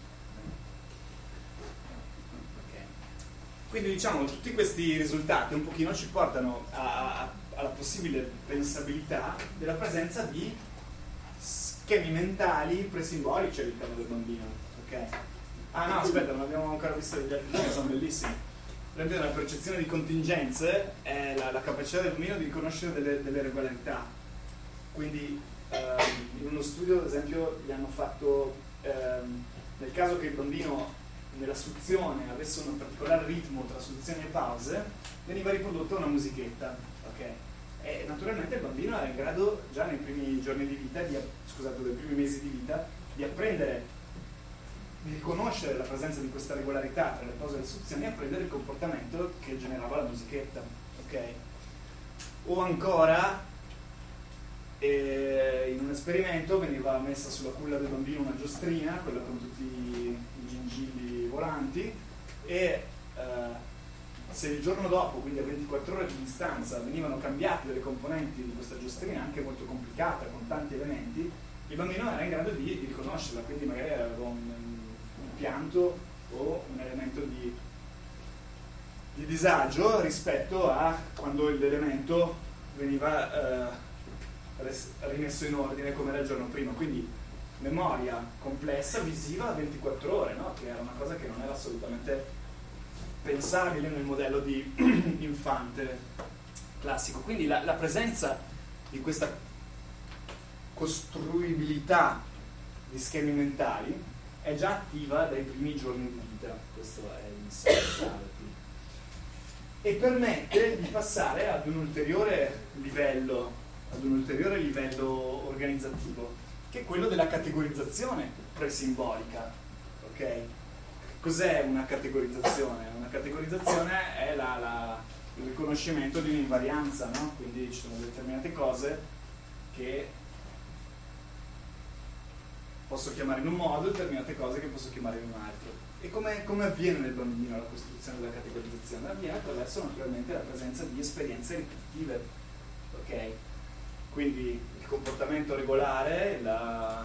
Okay. Quindi diciamo tutti questi risultati un pochino ci portano alla possibile pensabilità della presenza di schemi mentali presimbolici all'interno del bambino. Okay? Ah no, aspetta, non abbiamo ancora visto gli altri che sono bellissimi. Per esempio nella percezione di contingenze è la capacità del bambino di riconoscere delle regolarità. Quindi in uno studio ad esempio gli hanno fatto nel caso che il bambino nella suzione avesse un particolare ritmo tra suzioni e pause, veniva riprodotta una musichetta, okay? E naturalmente il bambino era in grado già nei primi giorni di vita, nei primi mesi di vita, di apprendere, di riconoscere la presenza di questa regolarità tra le pause e le suzioni e apprendere il comportamento che generava la musichetta, okay? O ancora in un esperimento veniva messa sulla culla del bambino una giostrina, quella con tutti i gingilli volanti, e se il giorno dopo, quindi a 24 ore di distanza, venivano cambiate delle componenti di questa giostrina, anche molto complicata, con tanti elementi, il bambino era in grado di riconoscerla, quindi magari aveva un pianto o un elemento di disagio rispetto a quando l'elemento veniva rimesso in ordine come era il giorno prima. Quindi memoria complessa visiva a 24 ore, no? Che era una cosa che non era assolutamente pensabile nel modello di infante classico. Quindi la presenza di questa costruibilità di schemi mentali è già attiva dai primi giorni di vita, questo è il senso, e permette di passare ad un ulteriore livello organizzativo, che è quello della categorizzazione presimbolica. Ok? Cos'è una categorizzazione? Una categorizzazione è il riconoscimento di un'invarianza, no? Quindi ci sono determinate cose che posso chiamare in un modo, determinate cose che posso chiamare in un altro. E come avviene nel bambino la costruzione della categorizzazione? Avviene attraverso naturalmente la presenza di esperienze ripetitive. Ok? Quindi il comportamento regolare, la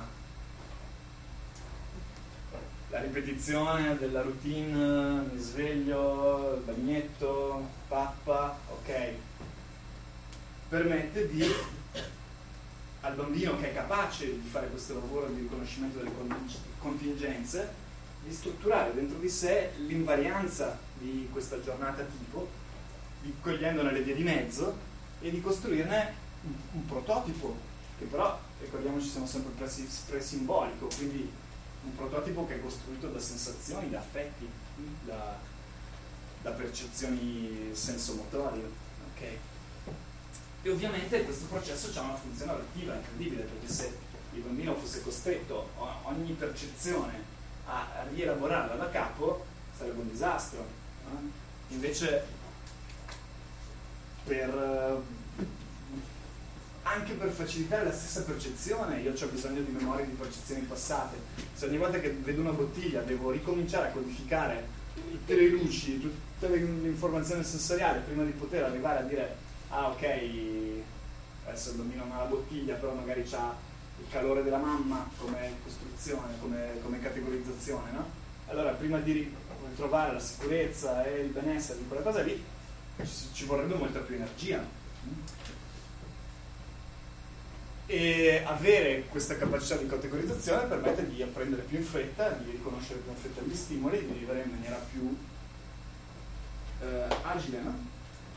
ripetizione della routine, mi sveglio, bagnetto, pappa, ok? Permette al bambino che è capace di fare questo lavoro di riconoscimento delle contingenze, di strutturare dentro di sé l'invarianza di questa giornata tipo, cogliendone le vie di mezzo e di costruirne un prototipo, che però, ricordiamoci, siamo sempre pre-simbolico, quindi un prototipo che è costruito da sensazioni, da affetti, da percezioni sensomotorie, ok? E ovviamente questo processo ha una funzione adattiva incredibile, perché se il bambino fosse costretto ogni percezione a rielaborarla da capo sarebbe un disastro, no? Invece anche per facilitare la stessa percezione, io ho bisogno di memorie di percezioni passate. Se ogni volta che vedo una bottiglia devo ricominciare a codificare tutte le luci, tutte le informazioni sensoriali prima di poter arrivare a dire ah ok, adesso il bambino non ha la bottiglia, però magari ha il calore della mamma come costruzione, come categorizzazione, no? Allora prima di ritrovare la sicurezza e il benessere di quella cosa lì ci vorrebbe molta più energia. E avere questa capacità di categorizzazione permette di apprendere più in fretta, di riconoscere più in fretta gli stimoli, di vivere in maniera più agile, no?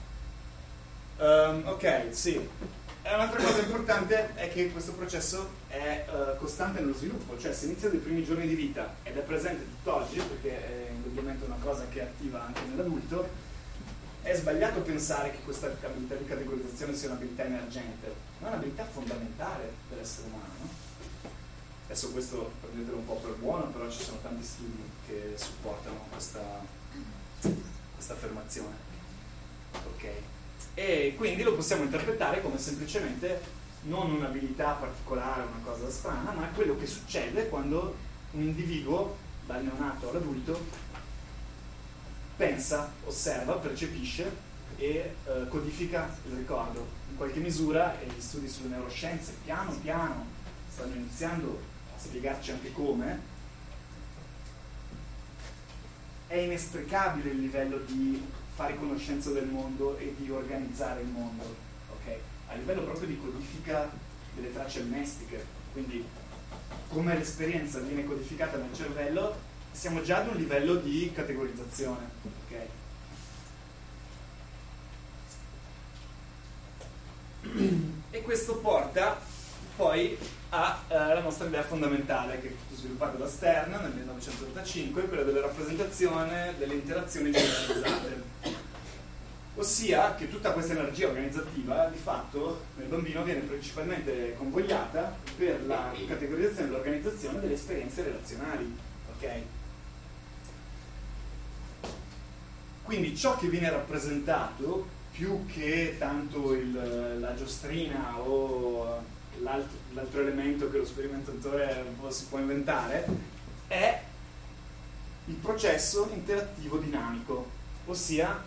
Ok, sì. E un'altra cosa importante è che questo processo è costante nello sviluppo, cioè se inizia dai primi giorni di vita ed è presente tutt'oggi, perché è indubbiamente una cosa che è attiva anche nell'adulto, è sbagliato pensare che questa abilità di categorizzazione sia un'abilità emergente, ma è un'abilità fondamentale dell'essere umano, no? Adesso questo prendetelo un po' per buono, però ci sono tanti studi che supportano questa affermazione. Ok? E quindi lo possiamo interpretare come semplicemente non un'abilità particolare, una cosa strana, ma quello che succede quando un individuo, dal neonato all'adulto, pensa, osserva, percepisce e codifica il ricordo. In qualche misura, e gli studi sulle neuroscienze piano piano stanno iniziando a spiegarci anche come, è inestricabile il livello di fare conoscenza del mondo e di organizzare il mondo, ok? A livello proprio di codifica delle tracce mnestiche, quindi come l'esperienza viene codificata nel cervello, siamo già ad un livello di categorizzazione, ok? E questo porta poi alla nostra idea fondamentale, che è sviluppata da Stern nel 1985, quella della rappresentazione delle interazioni generalizzate. Ossia che tutta questa energia organizzativa di fatto nel bambino viene principalmente convogliata per la categorizzazione e l'organizzazione delle esperienze relazionali, ok? Quindi ciò che viene rappresentato, più che tanto la giostrina o l'altro elemento che lo sperimentatore si può inventare, è il processo interattivo dinamico, ossia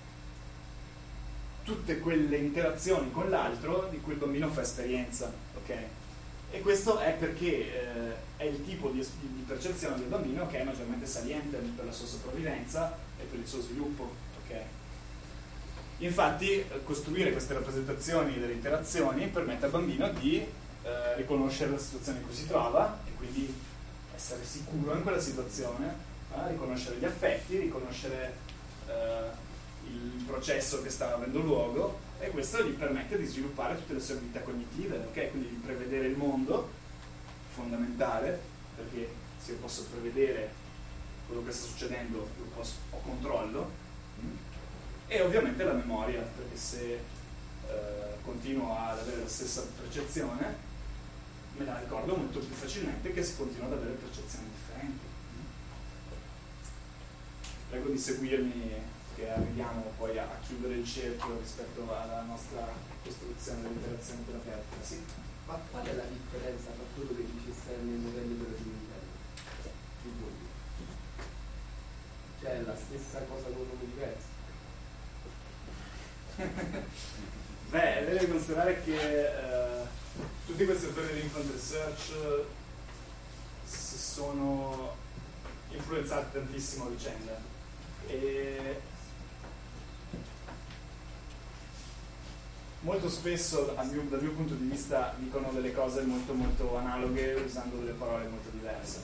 tutte quelle interazioni con l'altro di cui il bambino fa esperienza, ok? E questo è perché è il tipo di percezione del bambino che è maggiormente saliente per la sua sopravvivenza e per il suo sviluppo, ok? Infatti costruire queste rappresentazioni delle interazioni permette al bambino di riconoscere la situazione in cui si trova e quindi essere sicuro in quella situazione, riconoscere gli affetti, riconoscere il processo che sta avendo luogo, e questo gli permette di sviluppare tutte le sue abilità cognitive, ok? Quindi di prevedere il mondo, fondamentale, perché se io posso prevedere quello che sta succedendo ho controllo, e ovviamente la memoria, perché se continuo ad avere la stessa percezione me la ricordo molto più facilmente che se continuo ad avere percezioni differenti. Prego di seguirmi, che arriviamo poi a chiudere il cerchio rispetto alla nostra costruzione dell'interazione terapeutica. Sì? Ma qual è la differenza tra quello che dice Stern nei modelli operativi interni? Cioè è la stessa cosa con nomi diversi? Beh, devi considerare che tutti questi autori di infant research si sono influenzati tantissimo a vicenda e molto spesso dal mio punto di vista dicono delle cose molto molto analoghe usando delle parole molto diverse.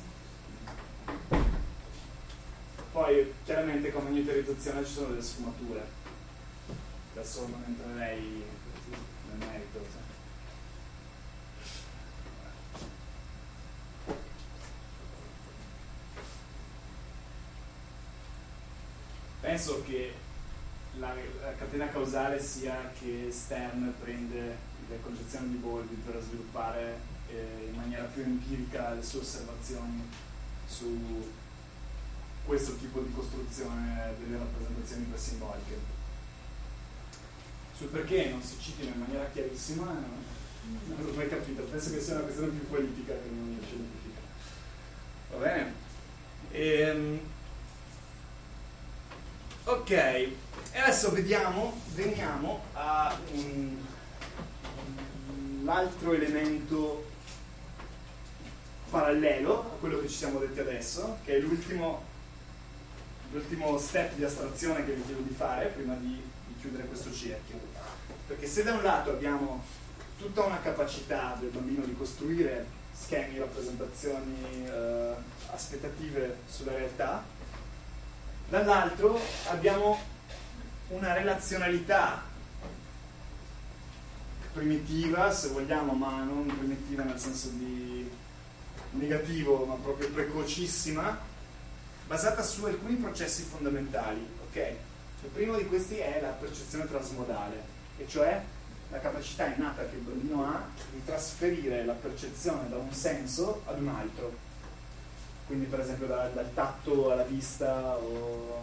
Poi chiaramente come ogni utilizzazione ci sono delle sfumature. adesso non entrerei nel merito. Penso che la catena causale sia che Stern prende le concezioni di Bowlby per sviluppare in maniera più empirica le sue osservazioni su questo tipo di costruzione delle rappresentazioni ipersimboliche. Sul perché non si citino in maniera chiarissima non l'ho mai capito, penso che sia una questione più politica che non scientifica. Va bene? Ok, e adesso veniamo a l'altro elemento parallelo a quello che ci siamo detti adesso, che è l'ultimo step di astrazione che vi chiedo di fare prima di chiudere questo cerchio. Perché se da un lato abbiamo tutta una capacità del bambino di costruire schemi, rappresentazioni, aspettative sulla realtà, dall'altro abbiamo una relazionalità primitiva, se vogliamo, ma non primitiva nel senso di negativo, ma proprio precocissima, basata su alcuni processi fondamentali. Ok? Il primo di questi è la percezione trasmodale, e cioè la capacità innata che il bambino ha di trasferire la percezione da un senso ad un altro. Quindi per esempio dal tatto alla vista o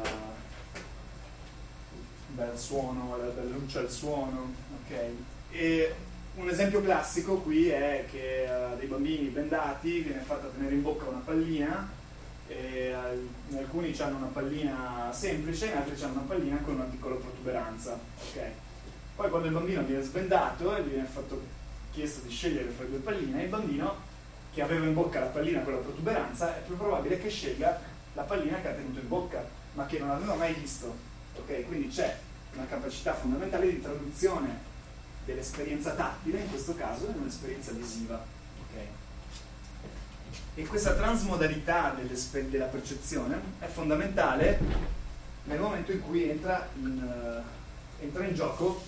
dal suono, dalla luce al suono, ok? E un esempio classico qui è che dei bambini bendati viene fatta tenere in bocca una pallina, e in alcuni hanno una pallina semplice, in altri hanno una pallina con una piccola protuberanza, ok? Poi quando il bambino viene sbendato e gli viene chiesto di scegliere fra due palline, il bambino che aveva in bocca la pallina con la protuberanza è più probabile che scelga la pallina che ha tenuto in bocca, ma che non aveva mai visto. Ok? Quindi c'è una capacità fondamentale di traduzione dell'esperienza tattile, in questo caso, in un'esperienza visiva. Ok? E questa transmodalità della percezione è fondamentale nel momento in cui entra in gioco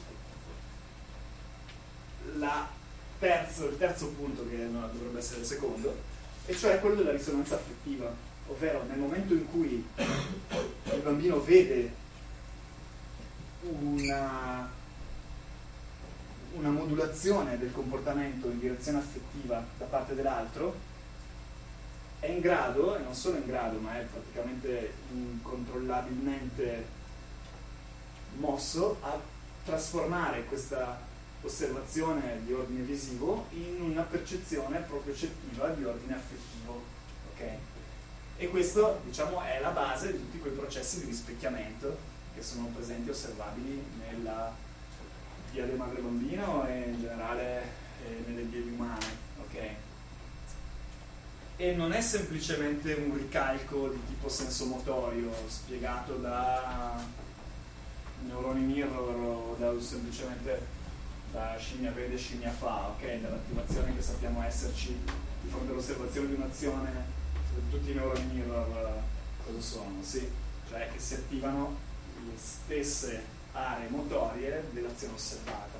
il terzo punto, che dovrebbe essere il secondo, e cioè quello della risonanza affettiva, ovvero nel momento in cui il bambino vede una modulazione del comportamento in direzione affettiva da parte dell'altro, è in grado, e non solo in grado, ma è praticamente incontrollabilmente mosso a trasformare questa osservazione di ordine visivo in una percezione propriocettiva di ordine affettivo. Okay? E questo, diciamo, è la base di tutti quei processi di rispecchiamento che sono presenti e osservabili nella via del madre-bambino e in generale nelle vie umane. Okay? E non è semplicemente un ricalco di tipo sensomotorio spiegato da neuroni mirror o semplicemente da scimmia vede, scimmia fa, ok? Dall'attivazione che sappiamo esserci di fronte all'osservazione di un'azione, tutti i neuroni mirror cosa sono? Sì, cioè che si attivano le stesse aree motorie dell'azione osservata.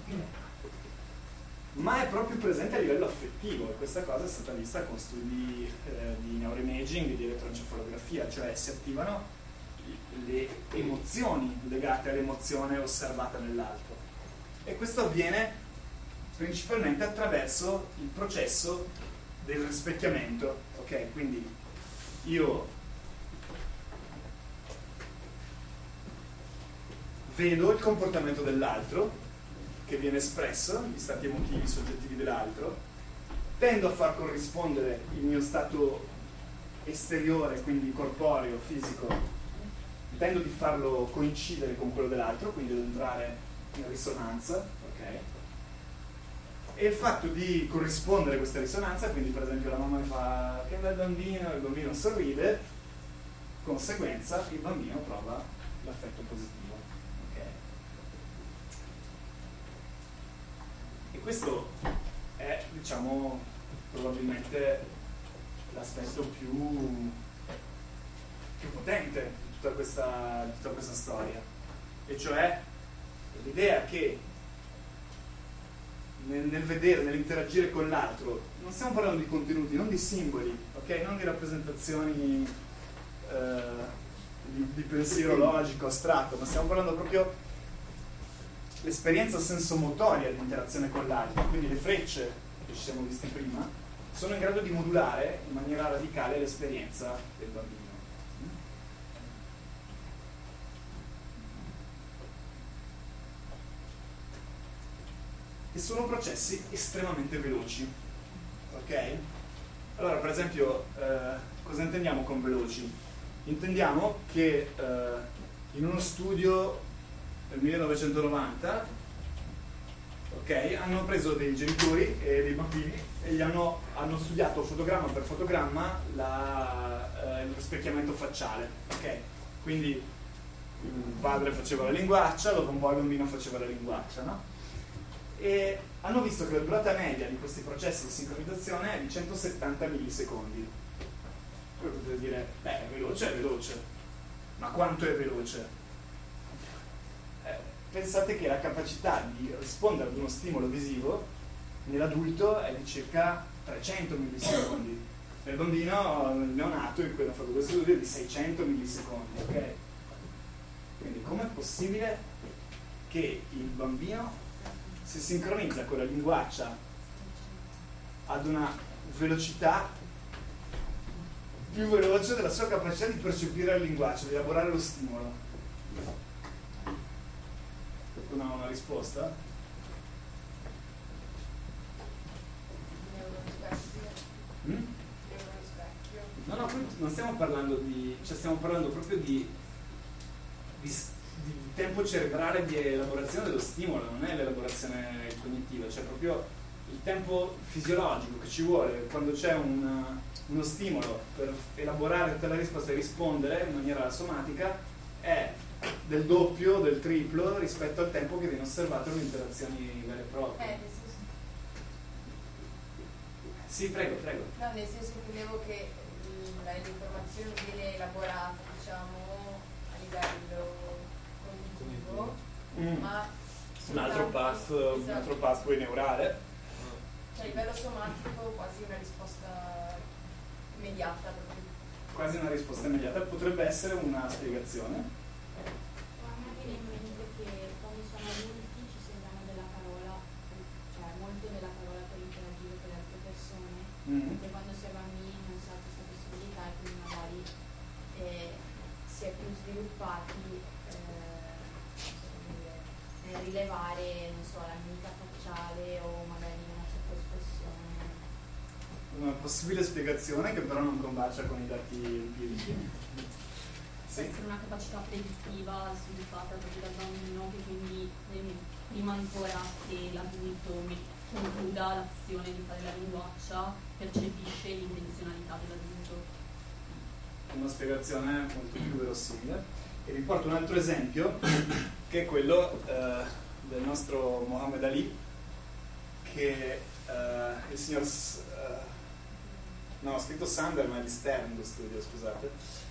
Ma è proprio presente a livello affettivo, e questa cosa è stata vista con studi di neuroimaging e di elettroencefalografia, cioè si attivano le emozioni legate all'emozione osservata nell'altro. E questo avviene principalmente attraverso il processo del rispecchiamento. Ok, quindi io vedo il comportamento dell'altro che viene espresso, gli stati emotivi soggettivi dell'altro, tendo a far corrispondere il mio stato esteriore, quindi corporeo, fisico, tendo di farlo coincidere con quello dell'altro, quindi ad entrare in risonanza, ok? E il fatto di corrispondere a questa risonanza, quindi per esempio la mamma mi fa che bel bambino, il bambino sorride, conseguenza il bambino prova l'affetto positivo, ok? E questo è, diciamo, probabilmente l'aspetto più potente di tutta questa storia, e cioè l'idea che nel vedere, nell'interagire con l'altro, non stiamo parlando di contenuti, non di simboli, ok? Non di rappresentazioni di pensiero logico, astratto, ma stiamo parlando proprio l'esperienza sensomotoria di interazione con l'altro, quindi le frecce che ci siamo visti prima sono in grado di modulare in maniera radicale l'esperienza del bambino. E sono processi estremamente veloci, ok? Allora, per esempio, cosa intendiamo con veloci? Intendiamo che in uno studio del 1990, ok, hanno preso dei genitori e dei bambini e gli hanno studiato fotogramma per fotogramma lo specchiamento facciale, ok? Quindi il padre faceva la linguaccia, dopo un po' il bambino faceva la linguaccia, no? E hanno visto che la durata media di questi processi di sincronizzazione è di 170 millisecondi. Voi potete dire, beh, è veloce, ma quanto è veloce? Pensate che la capacità di rispondere ad uno stimolo visivo nell'adulto è di circa 300 millisecondi. Nel bambino neonato, in cui hanno fatto questo studio, è di 600 millisecondi, ok? Quindi com'è possibile che il bambino si sincronizza con la linguaccia ad una velocità più veloce della sua capacità di percepire la linguaccia, di elaborare lo stimolo? Qualcuno ha una risposta? No, qui non stiamo parlando stiamo parlando proprio di tempo cerebrale di elaborazione dello stimolo, non è l'elaborazione cognitiva, cioè proprio il tempo fisiologico che ci vuole quando c'è uno stimolo per elaborare tutta la risposta e rispondere in maniera somatica è del doppio, del triplo rispetto al tempo che viene osservato nelle interazioni vere e proprie. Sì, prego. No, nel senso che credevo che l'informazione viene elaborata, diciamo, a livello ma un altro pass poi neurale, cioè a livello somatico quasi una risposta immediata potrebbe essere una spiegazione. Ma mi viene in mente che quando siamo adulti ci serviamo della parola, cioè molto della parola per interagire con le altre persone, e quando si è bambini non si ha questa possibilità e quindi magari si è più sviluppati rilevare, non so, la mimica facciale o magari una certa espressione. Una possibile spiegazione che però non combacia con i dati empirici. Può essere una capacità predittiva sviluppata proprio dal bambino che quindi prima ancora che l'adulto concluda l'azione di fare la linguaccia percepisce l'intenzionalità dell'adulto. Una spiegazione molto più verosimile. E vi porto un altro esempio che è quello del nostro Muhammad Ali, che il signor no, ho scritto Sander ma è di Stern lo studio, scusate,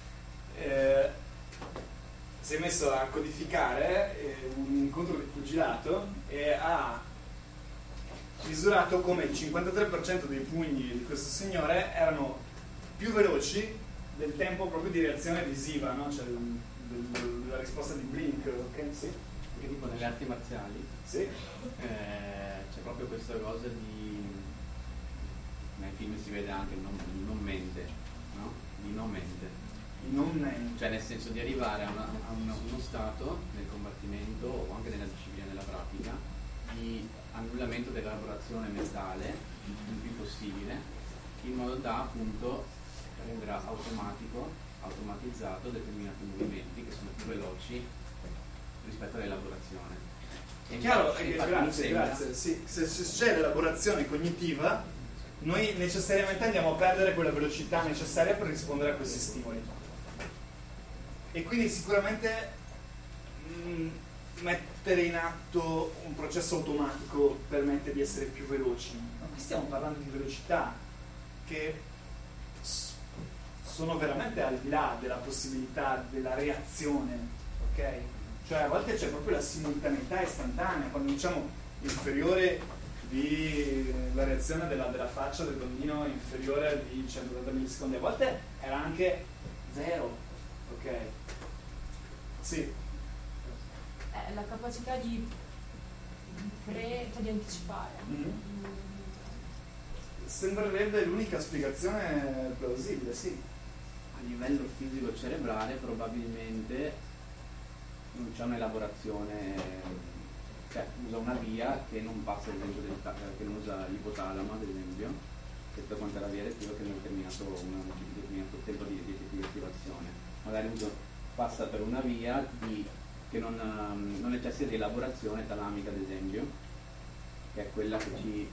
si è messo a codificare un incontro di pugilato e ha misurato come il 53% dei pugni di questo signore erano più veloci del tempo proprio di reazione visiva, no? Cioè la risposta di blink, ok? Sì? Perché tipo nelle arti marziali sì. C'è proprio questa cosa di, nei film si vede anche non mente, no? Di non mente. Non mente. Cioè nel senso di arrivare a uno stato nel combattimento o anche nella disciplina della pratica di annullamento dell'elaborazione mentale il più possibile, in modo da appunto rendere automatizzato determinati movimenti che sono più veloci rispetto all'elaborazione. È chiaro, grazie. Sì, se c'è l'elaborazione cognitiva, noi necessariamente andiamo a perdere quella velocità necessaria per rispondere a questi stimoli. E quindi sicuramente mettere in atto un processo automatico permette di essere più veloci. Ma qui stiamo parlando di velocità che sono veramente al di là della possibilità della reazione, ok? Cioè a volte c'è proprio la simultaneità istantanea, quando diciamo inferiore di la reazione della faccia del bambino inferiore di 180 millisecondi, a volte era anche 0, ok? Sì. La capacità di anticipare. Sembrerebbe l'unica spiegazione plausibile, sì. A livello fisico cerebrale probabilmente non c'è un'elaborazione, cioè usa una via che non passa ad esempio che non usa l'ipotalamo ad esempio, che per quanto è la via reattiva che non ha determinato tempo di effettiva attivazione. Magari passa per una via che non necessita di elaborazione talamica ad esempio, che è quella che ci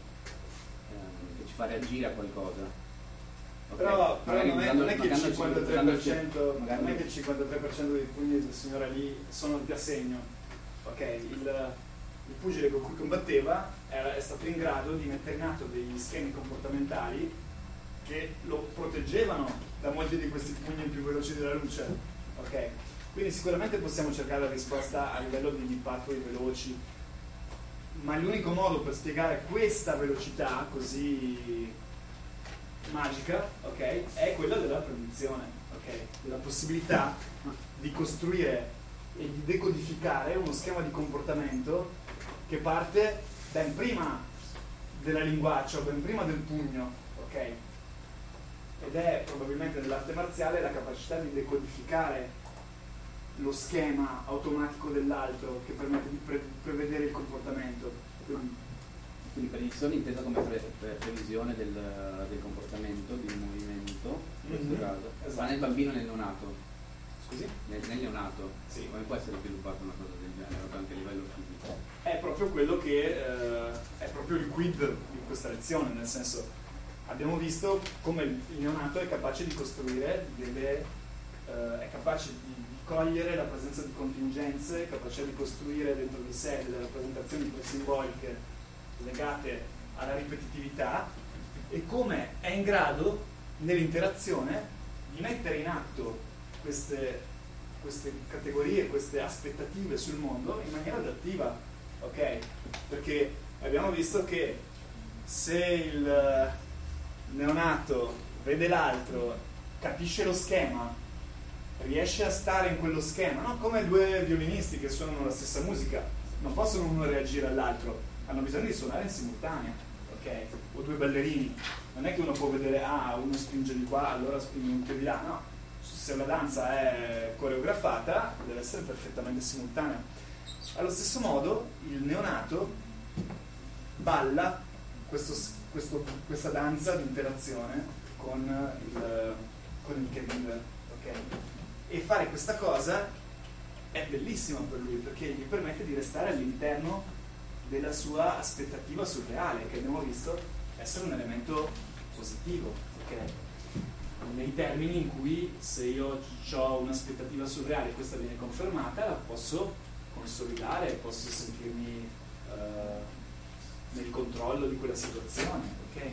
fa reagire a qualcosa. Okay. Però non è che il 53%, non è che il 53% dei pugni del signore lì sono di assegno. Ok, il pugile con cui combatteva è stato in grado di mettere in atto degli schemi comportamentali che lo proteggevano da molti di questi pugni più veloci della luce. Ok, quindi sicuramente possiamo cercare la risposta a livello di pathway veloci, ma l'unico modo per spiegare questa velocità così magica, ok, è quella della predizione, ok, della possibilità di costruire e di decodificare uno schema di comportamento che parte ben prima della linguaccia, ben prima del pugno, ok, ed è probabilmente nell'arte marziale la capacità di decodificare lo schema automatico dell'altro che permette di prevedere il comportamento. Quindi predizione intesa come previsione del comportamento, di un movimento, in questo caso. Esatto. Ma nel bambino e nel neonato? Scusi? Nel neonato? Sì. Come può essere sviluppata una cosa del genere, anche a livello fisico? È proprio quello che è proprio il quid di questa lezione, nel senso abbiamo visto come il neonato è capace di costruire è capace di cogliere la presenza di contingenze, è capace di costruire dentro di sé delle rappresentazioni presimboliche legate alla ripetitività, e come è in grado nell'interazione di mettere in atto queste categorie, queste aspettative sul mondo in maniera adattiva, ok? Perché abbiamo visto che se il neonato vede l'altro, capisce lo schema, riesce a stare in quello schema, no? Come due violinisti che suonano la stessa musica, non possono uno reagire all'altro, hanno bisogno di suonare in simultanea, ok? O due ballerini, non è che uno può vedere uno spinge di qua, allora spinge un po' di là, no, se la danza è coreografata deve essere perfettamente simultanea. Allo stesso modo il neonato balla questa danza di interazione con il caregiver, ok? E fare questa cosa è bellissima per lui, perché gli permette di restare all'interno della sua aspettativa surreale, che abbiamo visto essere un elemento positivo, ok? Nei termini in cui se io ho un'aspettativa surreale e questa viene confermata, la posso consolidare, posso sentirmi nel controllo di quella situazione, ok?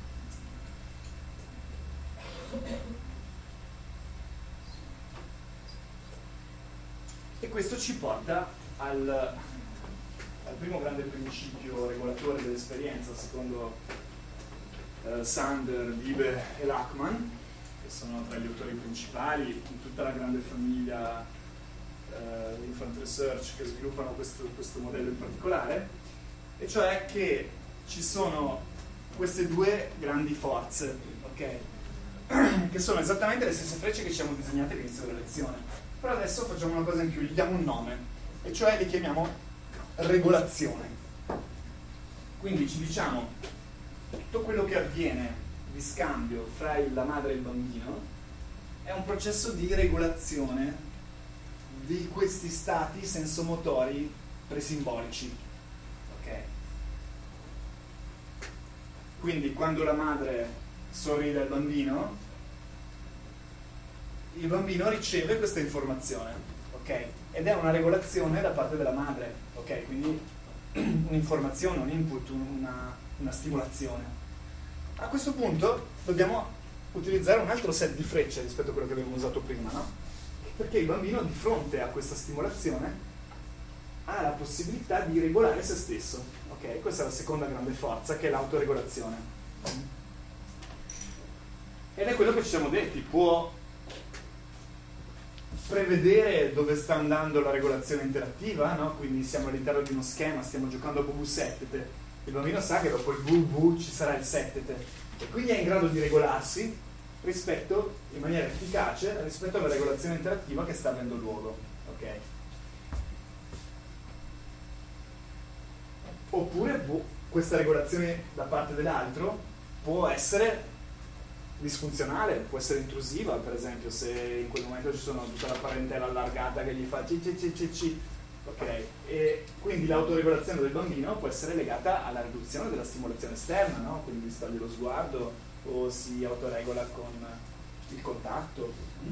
E questo ci porta al primo grande principio regolatore dell'esperienza, secodo Sander, Wiebe e Lachman, che sono tra gli autori principali in tutta la grande famiglia Infant Research che sviluppano questo modello in particolare, e cioè che ci sono queste due grandi forze, ok? Che sono esattamente le stesse frecce che ci siamo disegnate all'inizio della lezione. Però adesso facciamo una cosa in più, gli diamo un nome, e cioè li chiamiamo regolazione. Quindi ci diciamo tutto quello che avviene di scambio fra la madre e il bambino è un processo di regolazione di questi stati sensomotori presimbolici, ok? Quindi quando la madre sorride al bambino, il bambino riceve questa informazione, ok? Ed è una regolazione da parte della madre, ok? Quindi un'informazione, un input, una stimolazione. A questo punto dobbiamo utilizzare un altro set di frecce rispetto a quello che abbiamo usato prima, no? Perché il bambino di fronte a questa stimolazione ha la possibilità di regolare se stesso. Ok? Questa è la seconda grande forza, che è l'autoregolazione. Ed è quello che ci siamo detti, può prevedere dove sta andando la regolazione interattiva, no? Quindi siamo all'interno di uno schema, stiamo giocando a bubu settete, il bambino sa che dopo il bubu ci sarà il settete e quindi è in grado di regolarsi rispetto, in maniera efficace, rispetto alla regolazione interattiva che sta avendo luogo. Ok? Oppure questa regolazione da parte dell'altro può essere disfunzionale, può essere intrusiva, per esempio se in quel momento ci sono tutta la parentela allargata che gli fa c. Ok? E quindi l'autoregolazione del bambino può essere legata alla riduzione della stimolazione esterna, no? Quindi si toglie lo sguardo o si autoregola con il contatto.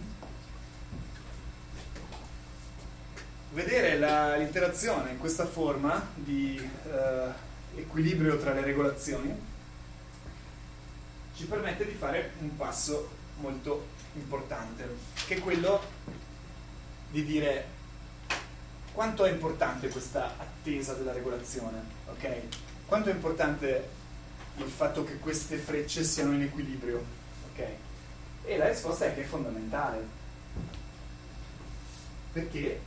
Vedere l'interazione in questa forma di equilibrio tra le regolazioni ci permette di fare un passo molto importante, che è quello di dire quanto è importante questa attesa della regolazione, ok? Quanto è importante il fatto che queste frecce siano in equilibrio, ok? E la risposta è che è fondamentale, perché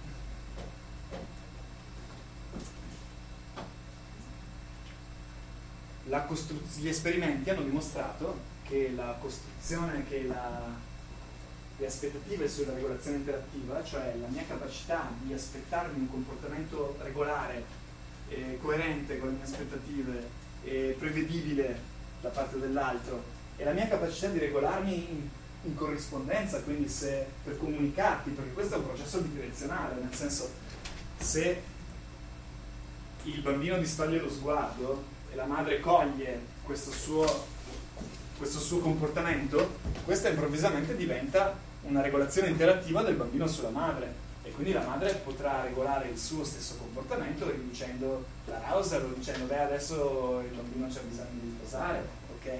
gli esperimenti hanno dimostrato che la costruzione, le aspettative sulla regolazione interattiva, cioè la mia capacità di aspettarmi un comportamento regolare, coerente con le mie aspettative, prevedibile da parte dell'altro, e la mia capacità di regolarmi in corrispondenza, quindi per comunicarti, perché questo è un processo bidirezionale, nel senso, se il bambino distoglie lo sguardo e la madre coglie questo suo comportamento, questa improvvisamente diventa una regolazione interattiva del bambino sulla madre, e quindi la madre potrà regolare il suo stesso comportamento riducendo l'arousal o dicendo beh adesso il bambino c'ha bisogno di riposare, ok?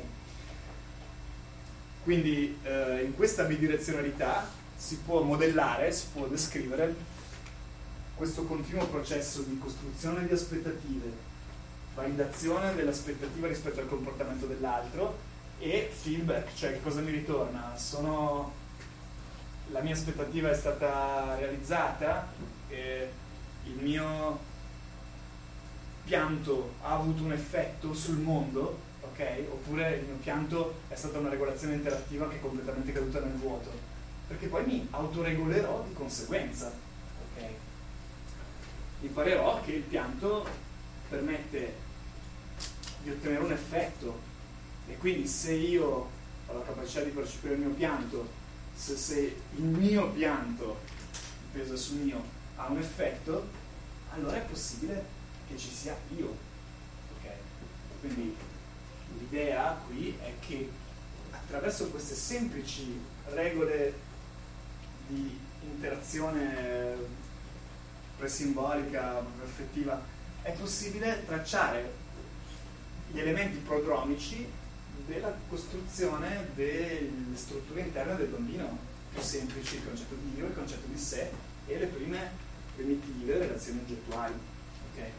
Quindi in questa bidirezionalità si può modellare, si può descrivere questo continuo processo di costruzione di aspettative, validazione dell'aspettativa rispetto al comportamento dell'altro e feedback, cioè che cosa mi ritorna? La mia aspettativa è stata realizzata, il mio pianto ha avuto un effetto sul mondo, ok? Oppure il mio pianto è stata una regolazione interattiva che è completamente caduta nel vuoto, perché poi mi autoregolerò di conseguenza, ok? Imparerò che il pianto permette di ottenere un effetto, e quindi se io ho la capacità di percepire il mio pianto, se il mio pianto, il peso sul mio, ha un effetto, allora è possibile che ci sia io, ok? Quindi l'idea qui è che attraverso queste semplici regole di interazione presimbolica, affettiva, è possibile tracciare gli elementi prodromici della costruzione delle strutture interne del bambino, più semplici, il concetto di io, il concetto di sé e le prime primitive relazioni oggettuali. Okay?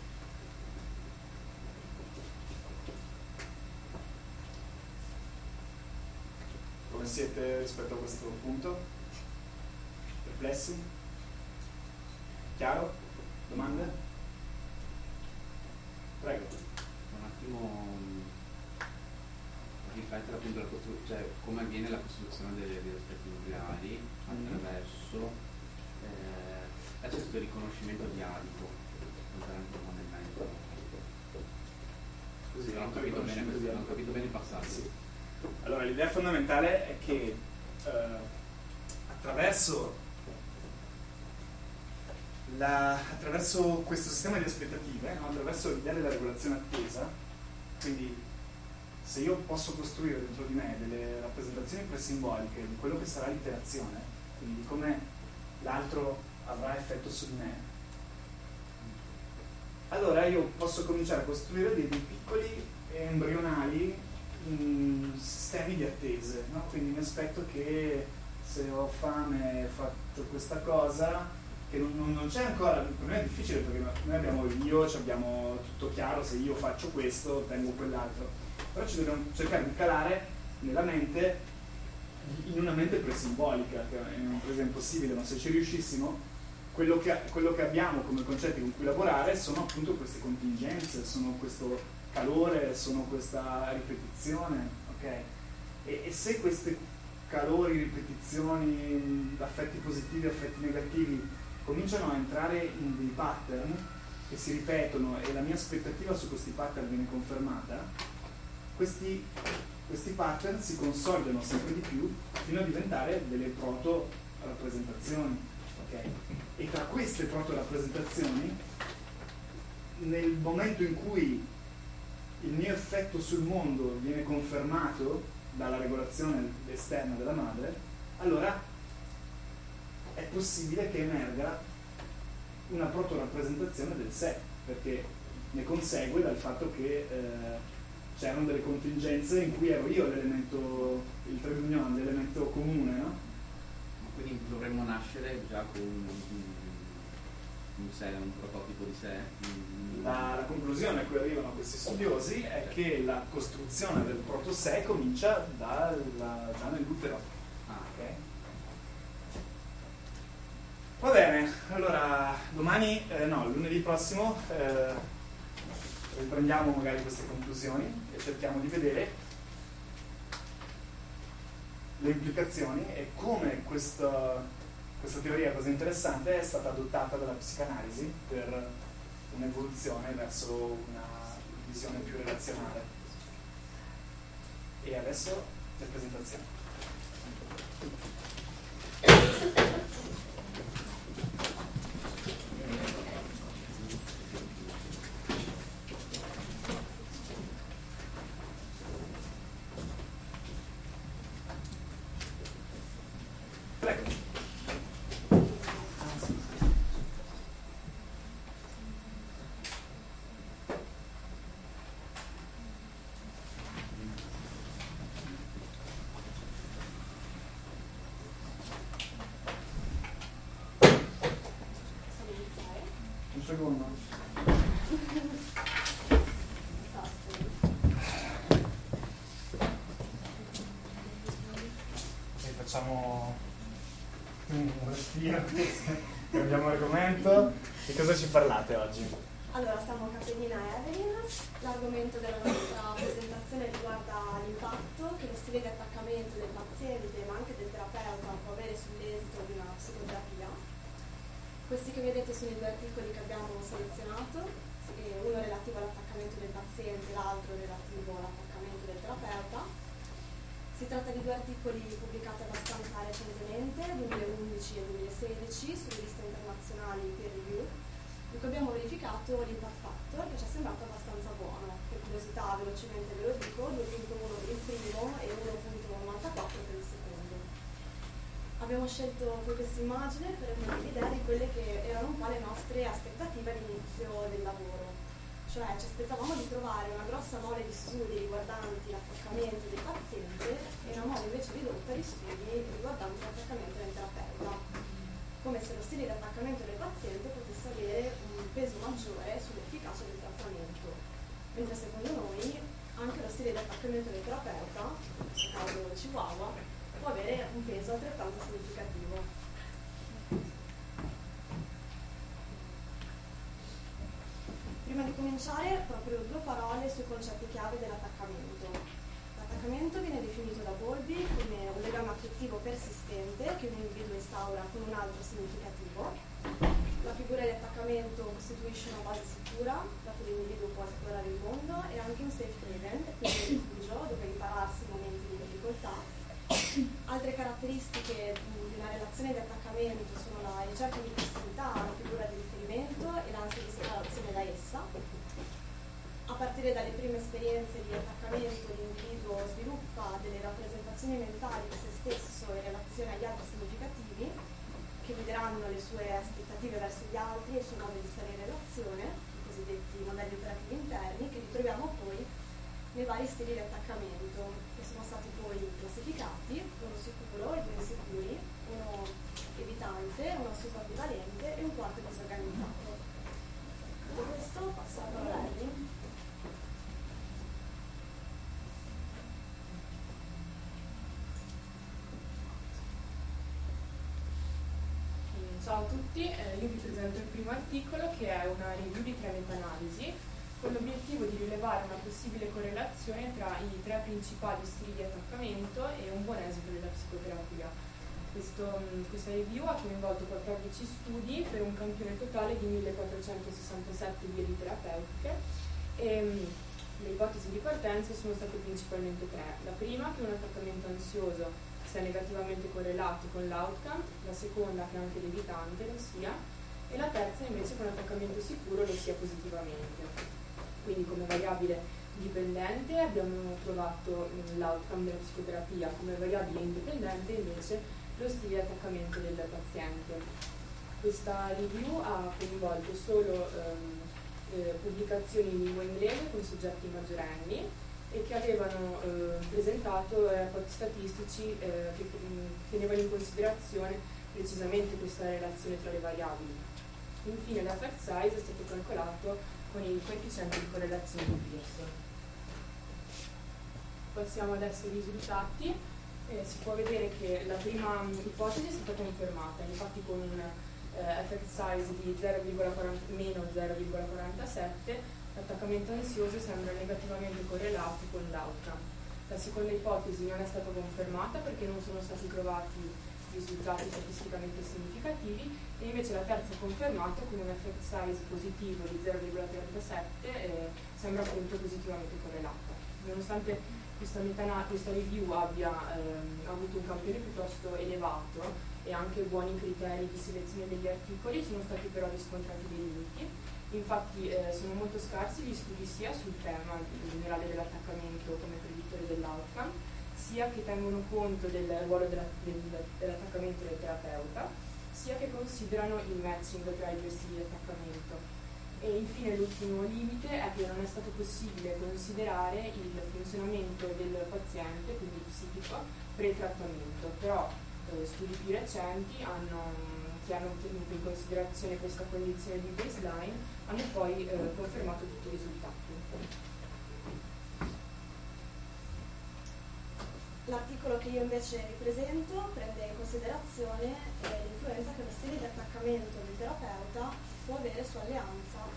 Come siete rispetto a questo punto? Perplessi? Chiaro? Domande? Prego. Un attimo riflettere appunto cioè come avviene la costruzione degli aspetti nucleari attraverso questo riconoscimento diadico. Così, non ho capito bene il passaggio. Sì. Allora l'idea fondamentale è che attraverso questo sistema di aspettative, no? Attraverso l'idea della regolazione attesa, quindi se io posso costruire dentro di me delle rappresentazioni presimboliche di quello che sarà l'interazione, quindi di come l'altro avrà effetto su di me, allora io posso cominciare a costruire dei piccoli embrionali sistemi di attese, no? Quindi mi aspetto che se ho fame faccio questa cosa, che non c'è ancora, per me è difficile perché noi abbiamo l'io, abbiamo tutto chiaro, se io faccio questo ottengo quell'altro, però ci dobbiamo cercare di calare nella mente, in una mente presimbolica, che è un'impresa impossibile, ma se ci riuscissimo, quello che abbiamo come concetti con cui lavorare sono appunto queste contingenze, sono questo calore, sono questa ripetizione, ok? E se questi calori, ripetizioni, affetti positivi, affetti negativi cominciano a entrare in dei pattern che si ripetono e la mia aspettativa su questi pattern viene confermata, questi pattern si consolidano sempre di più fino a diventare delle proto-rappresentazioni, ok? E tra queste proto-rappresentazioni, nel momento in cui il mio effetto sul mondo viene confermato dalla regolazione esterna della madre, allora è possibile che emerga una proto-rappresentazione del sé, perché ne consegue dal fatto che c'erano delle contingenze in cui ero io l'elemento, il trade union, l'elemento comune, no? Quindi dovremmo nascere già con un sé, un prototipo di sé. La conclusione a cui arrivano questi studiosi è che la costruzione del proto-sé comincia già nell'utero. Okay? Va bene, allora lunedì prossimo riprendiamo magari queste conclusioni e cerchiamo di vedere le implicazioni e come questa teoria così interessante è stata adottata dalla psicanalisi per un'evoluzione verso una visione più relazionale. E adesso le presentazioni. Prego. Un secondo. E facciamo un respiro, cambiamo argomento. Di cosa ci parlate oggi? Allora, siamo Caterina e Evelyn. L'argomento della nostra presentazione riguarda l'impatto che lo stile di attaccamento del paziente, ma anche del terapeuta, può avere sull'esito di una psicoterapia. Questi che vedete sono i due articoli che abbiamo selezionato, uno relativo all'attaccamento del paziente, l'altro relativo all'attaccamento del terapeuta. Si tratta di due articoli pubblicati abbastanza recentemente, 2011 e 2016, su riviste internazionali peer review, in cui abbiamo verificato l'impact factor, che ci è sembrato abbastanza buono. Per curiosità velocemente ve lo dico, 2.1 per il primo e 1.94 per il secondo. Abbiamo scelto questa immagine per avere l'idea di quelle che erano un po' le nostre aspettative all'inizio del lavoro. Cioè ci aspettavamo di trovare una grossa mole di studi riguardanti l'attaccamento del paziente e una mole invece ridotta di studi riguardanti l'attaccamento del terapeuta, come se lo stile di attaccamento del paziente potesse avere un peso maggiore sull'efficacia del trattamento, mentre secondo noi anche lo stile di attaccamento del terapeuta, in questo caso Chihuahua, può avere un peso altrettanto significativo. Prima di cominciare, proprio due parole sui concetti chiave dell'attaccamento. L'attaccamento viene definito da Bowlby come un legame affettivo persistente che un individuo instaura con un altro significativo. La figura di attaccamento costituisce una base sicura da cui l'individuo può esplorare il mondo e anche un safe haven, quindi un rifugio dove ripararsi in momenti di difficoltà. Altre caratteristiche di una relazione di attaccamento sono la ricerca di prossimità, la figura di riferimento e l'ansia di separazione da essa. A partire dalle prime esperienze di attaccamento, l'individuo sviluppa delle rappresentazioni mentali di se stesso in relazione agli altri significativi che guideranno le sue aspettative verso gli altri e il suo modo di stare in relazione, i cosiddetti modelli operativi interni, che ritroviamo poi nei vari stili di attaccamento, che sono stati poi classificati, uno sicuro e due insicuri, uno evitante, uno super ambivalente e Sara Parolelli. Ciao a tutti, io vi presento il primo articolo che è una review di 3 meta-analisi con l'obiettivo di rilevare una possibile correlazione tra i 3 principali stili di attaccamento e un buon esito della psicoterapia. Questa review ha coinvolto 14 studi per un campione totale di 1467 vie terapeutiche e le ipotesi di partenza sono state principalmente 3. La prima, che un attaccamento ansioso sia negativamente correlato con l'outcome, la seconda che anche l'evitante lo sia, e la terza invece che un attaccamento sicuro lo sia positivamente. Quindi come variabile dipendente abbiamo trovato l'outcome della psicoterapia, come variabile indipendente invece lo stile di attaccamento del paziente. Questa review ha coinvolto solo pubblicazioni in lingua inglese con soggetti maggiorenni e che avevano presentato rapporti statistici che tenevano in considerazione precisamente questa relazione tra le variabili. Infine l'effect size è stato calcolato con il coefficiente di correlazione di Pearson. Passiamo adesso ai risultati. Si può vedere che la prima ipotesi è stata confermata, infatti con un effect size di meno 0,47 l'attaccamento ansioso sembra negativamente correlato con l'outcome. La seconda ipotesi non è stata confermata perché non sono stati trovati risultati statisticamente significativi e invece la terza confermata con un effect size positivo di 0,37 sembra appunto positivamente correlata. Nonostante questa review abbia avuto un campione piuttosto elevato e anche buoni criteri di selezione degli articoli, sono stati però riscontrati dei limiti. Infatti sono molto scarsi gli studi sia sul tema in generale dell'attaccamento come predittore dell'outcome, sia che tengono conto del ruolo dell'attaccamento del terapeuta, sia che considerano il matching tra i due stili di attaccamento. E infine l'ultimo limite è che non è stato possibile considerare il funzionamento del paziente, quindi psichico, pre-trattamento, però studi più recenti che hanno tenuto in considerazione questa condizione di baseline hanno poi confermato tutti i risultati. L'articolo che io invece vi presento prende in considerazione l'influenza che lo stile di attaccamento del terapeuta può avere su alleanza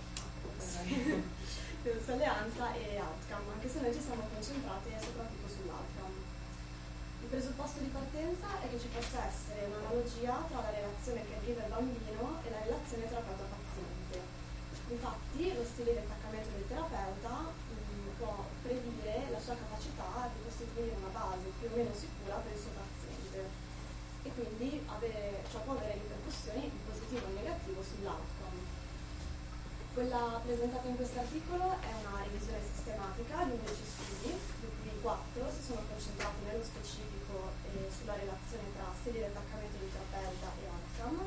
e outcome, anche se noi ci siamo concentrati soprattutto sull'outcome. Il presupposto di partenza è che ci possa essere un'analogia tra la relazione caregiver-bambino e la relazione terapeuta-paziente. Infatti lo stile di attaccamento del terapeuta può predire la sua capacità di costituire una base più o meno sicura per il suo paziente e quindi può avere ripercussioni in positivo o negativo sull'outcome. Quella presentata in questo articolo è una revisione sistematica di 11 studi, di cui 4 si sono concentrati nello specifico sulla relazione tra stili di attaccamento del terapeuta e outcome.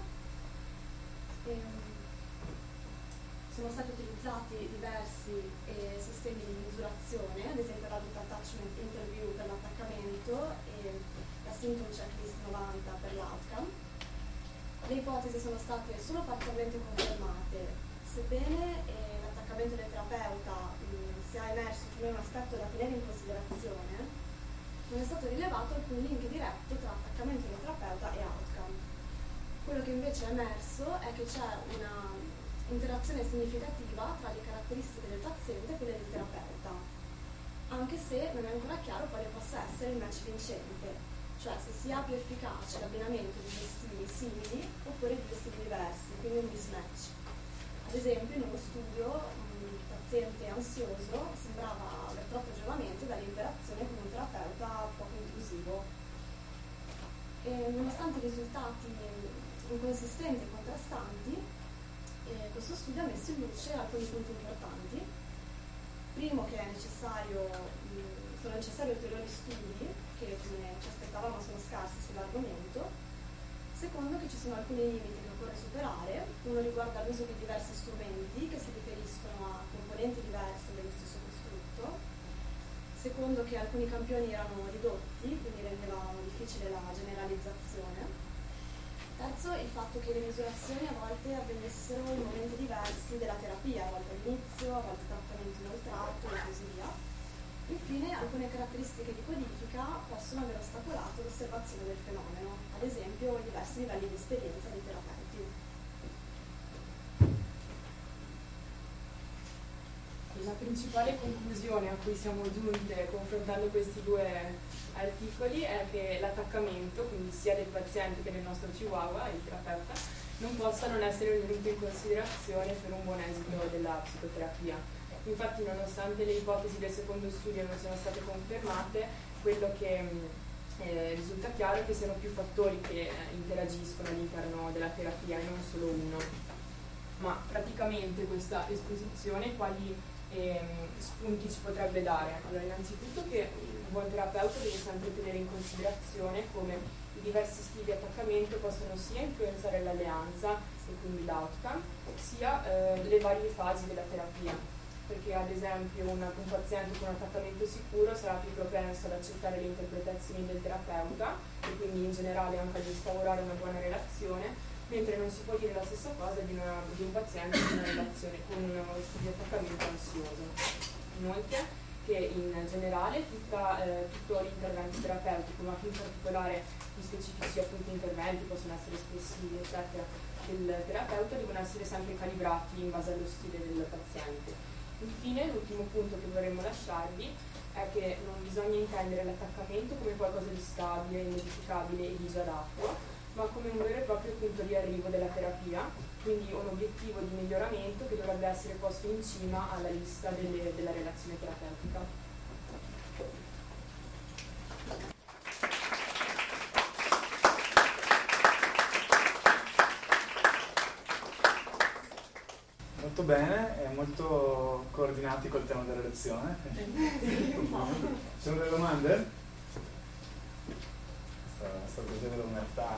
Sono stati utilizzati diversi sistemi di misurazione, ad esempio l'Adult Attachment Interview per l'attaccamento e la Symptom Checklist 90 per l'outcome. Le ipotesi sono state solo parzialmente confermate, sebbene l'attaccamento del terapeuta sia emerso come un aspetto da tenere in considerazione, non è stato rilevato alcun link diretto tra attaccamento del terapeuta e outcome. Quello che invece è emerso è che c'è una interazione significativa tra le caratteristiche del paziente e quelle del terapeuta, anche se non è ancora chiaro quale possa essere il match vincente, cioè se sia più efficace l'abbinamento di due stili simili oppure di due stili diversi, quindi un mismatch. Ad esempio in uno studio un paziente ansioso sembrava aver tratto giovamento dall'interazione con un terapeuta poco intrusivo. E nonostante i risultati inconsistenti e contrastanti, questo studio ha messo in luce alcuni punti importanti. Primo, che sono necessari ulteriori studi che, come ci aspettavamo, sono scarsi sull'argomento. Secondo, che ci sono alcuni limiti che occorre superare. Uno riguarda l'uso di diversi strumenti che si riferiscono a componenti diverse dello stesso costrutto. Secondo, che alcuni campioni erano ridotti, quindi rendevano difficile la generalizzazione. Terzo, diverso il fatto che le misurazioni a volte avvenissero in momenti diversi della terapia, a volte all'inizio, a volte trattamento inoltrato e così via. Infine, alcune caratteristiche di codifica possono aver ostacolato l'osservazione del fenomeno, ad esempio i diversi livelli di esperienza dei terapeuti. La principale conclusione a cui siamo giunte confrontando questi due articoli è che l'attaccamento, quindi sia del paziente che del nostro chihuahua, il terapeuta, non possa non essere tenuto in considerazione per un buon esito della psicoterapia. Infatti, nonostante le ipotesi del secondo studio non siano state confermate, quello che risulta chiaro è che siano più fattori che interagiscono all'interno della terapia e non solo uno. Ma praticamente questa esposizione quali spunti ci potrebbe dare? Allora, innanzitutto che un buon terapeuta deve sempre tenere in considerazione come i diversi stili di attaccamento possono sia influenzare l'alleanza e quindi l'outcome, sia le varie fasi della terapia, perché ad esempio un paziente con un attaccamento sicuro sarà più propenso ad accettare le interpretazioni del terapeuta e quindi in generale anche ad instaurare una buona relazione, mentre non si può dire la stessa cosa di un paziente con una relazione con uno stile di attaccamento ansioso. Inoltre che in generale tutto l'intervento terapeutico, ma più in particolare gli specifici appunto interventi possono essere espressivi eccetera del terapeuta, devono essere sempre calibrati in base allo stile del paziente. Infine l'ultimo punto che vorremmo lasciarvi è che non bisogna intendere l'attaccamento come qualcosa di stabile, immodificabile e ligia d'acqua, ma come un vero e proprio punto di arrivo della terapia, quindi un obiettivo di miglioramento che dovrebbe essere posto in cima alla lista della relazione terapeutica. Molto bene, è molto coordinati col tema della lezione. Ci sono delle domande? Sto facendo l'umertà.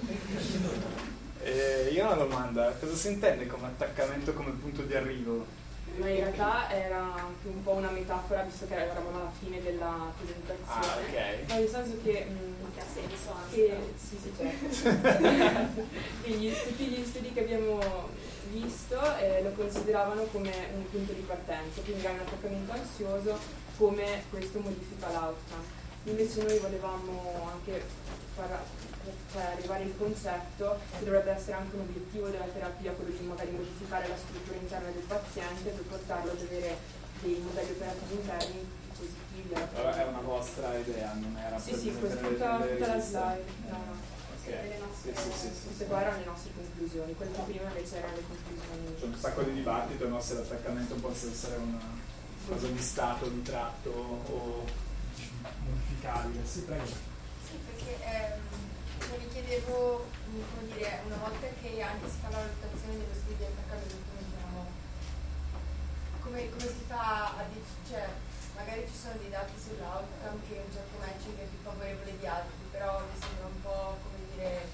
Io ho una domanda, cosa si intende come attaccamento come punto di arrivo? Ma in realtà era anche un po' una metafora, visto che eravamo alla fine della presentazione. Ok. No, nel senso che Che ha senso anche. sì, certo. Tutti gli studi che abbiamo visto lo consideravano come un punto di partenza, quindi hai un attaccamento ansioso, come questo modifica l'outcome. Invece noi volevamo anche far arrivare il concetto che dovrebbe essere anche un obiettivo della terapia, quello di magari modificare la struttura interna del paziente per portarlo ad avere dei modelli operativi interni più positivi. Allora, è una vostra idea, non era Sì, questa è tutta la slide. No. Okay. Sì. Queste qua erano le nostre conclusioni, quelle che prima invece erano le conclusioni. C'è un sacco di dibattito, no? Se l'attaccamento possa essere una cosa di stato, di tratto o modificabile. Sì, prego. Sì, perché mi chiedevo, come dire, una volta che anche si fa la valutazione dello stile di attaccamento, diciamo, come si fa a cioè, magari ci sono dei dati sull'outcome che un certo matching è più favorevole di altri, però mi sembra un po', come dire,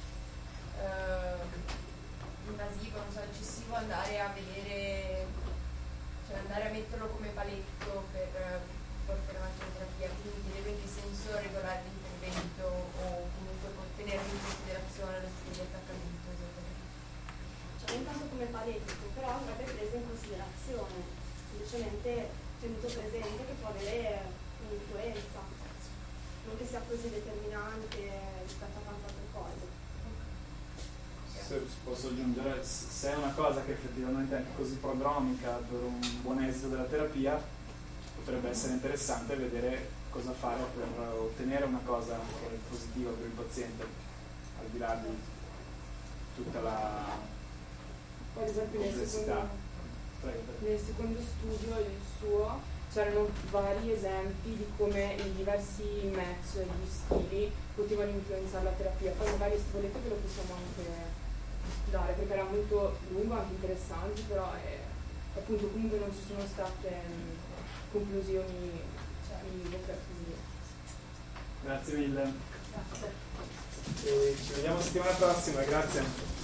invasivo, non so, eccessivo andare a vedere, cioè andare a metterlo come paletto per portare avanti la terapia, quindi chiedevo in che senso regolare l'intervento o comunque tenere in considerazione lo stile di attaccamento. Cioè non tanto come paletto, però andrebbe preso in considerazione, semplicemente tenuto presente che può avere un'influenza, non che sia così determinante rispetto a tante altre cose. Se posso aggiungere, se è una cosa che effettivamente è anche così prodromica per un buon esito della terapia, potrebbe essere interessante vedere cosa fare per ottenere una cosa che è positiva per il paziente, al di là di tutta la Per esempio complessità. nel secondo studio, il suo, c'erano vari esempi di come i diversi match di stili potevano influenzare la terapia. Poi magari se volete ve lo possiamo anche dare, perché era molto lungo, anche interessante, però appunto comunque non ci sono state conclusioni quindi. Grazie mille. Grazie. E ci vediamo settimana prossima, grazie.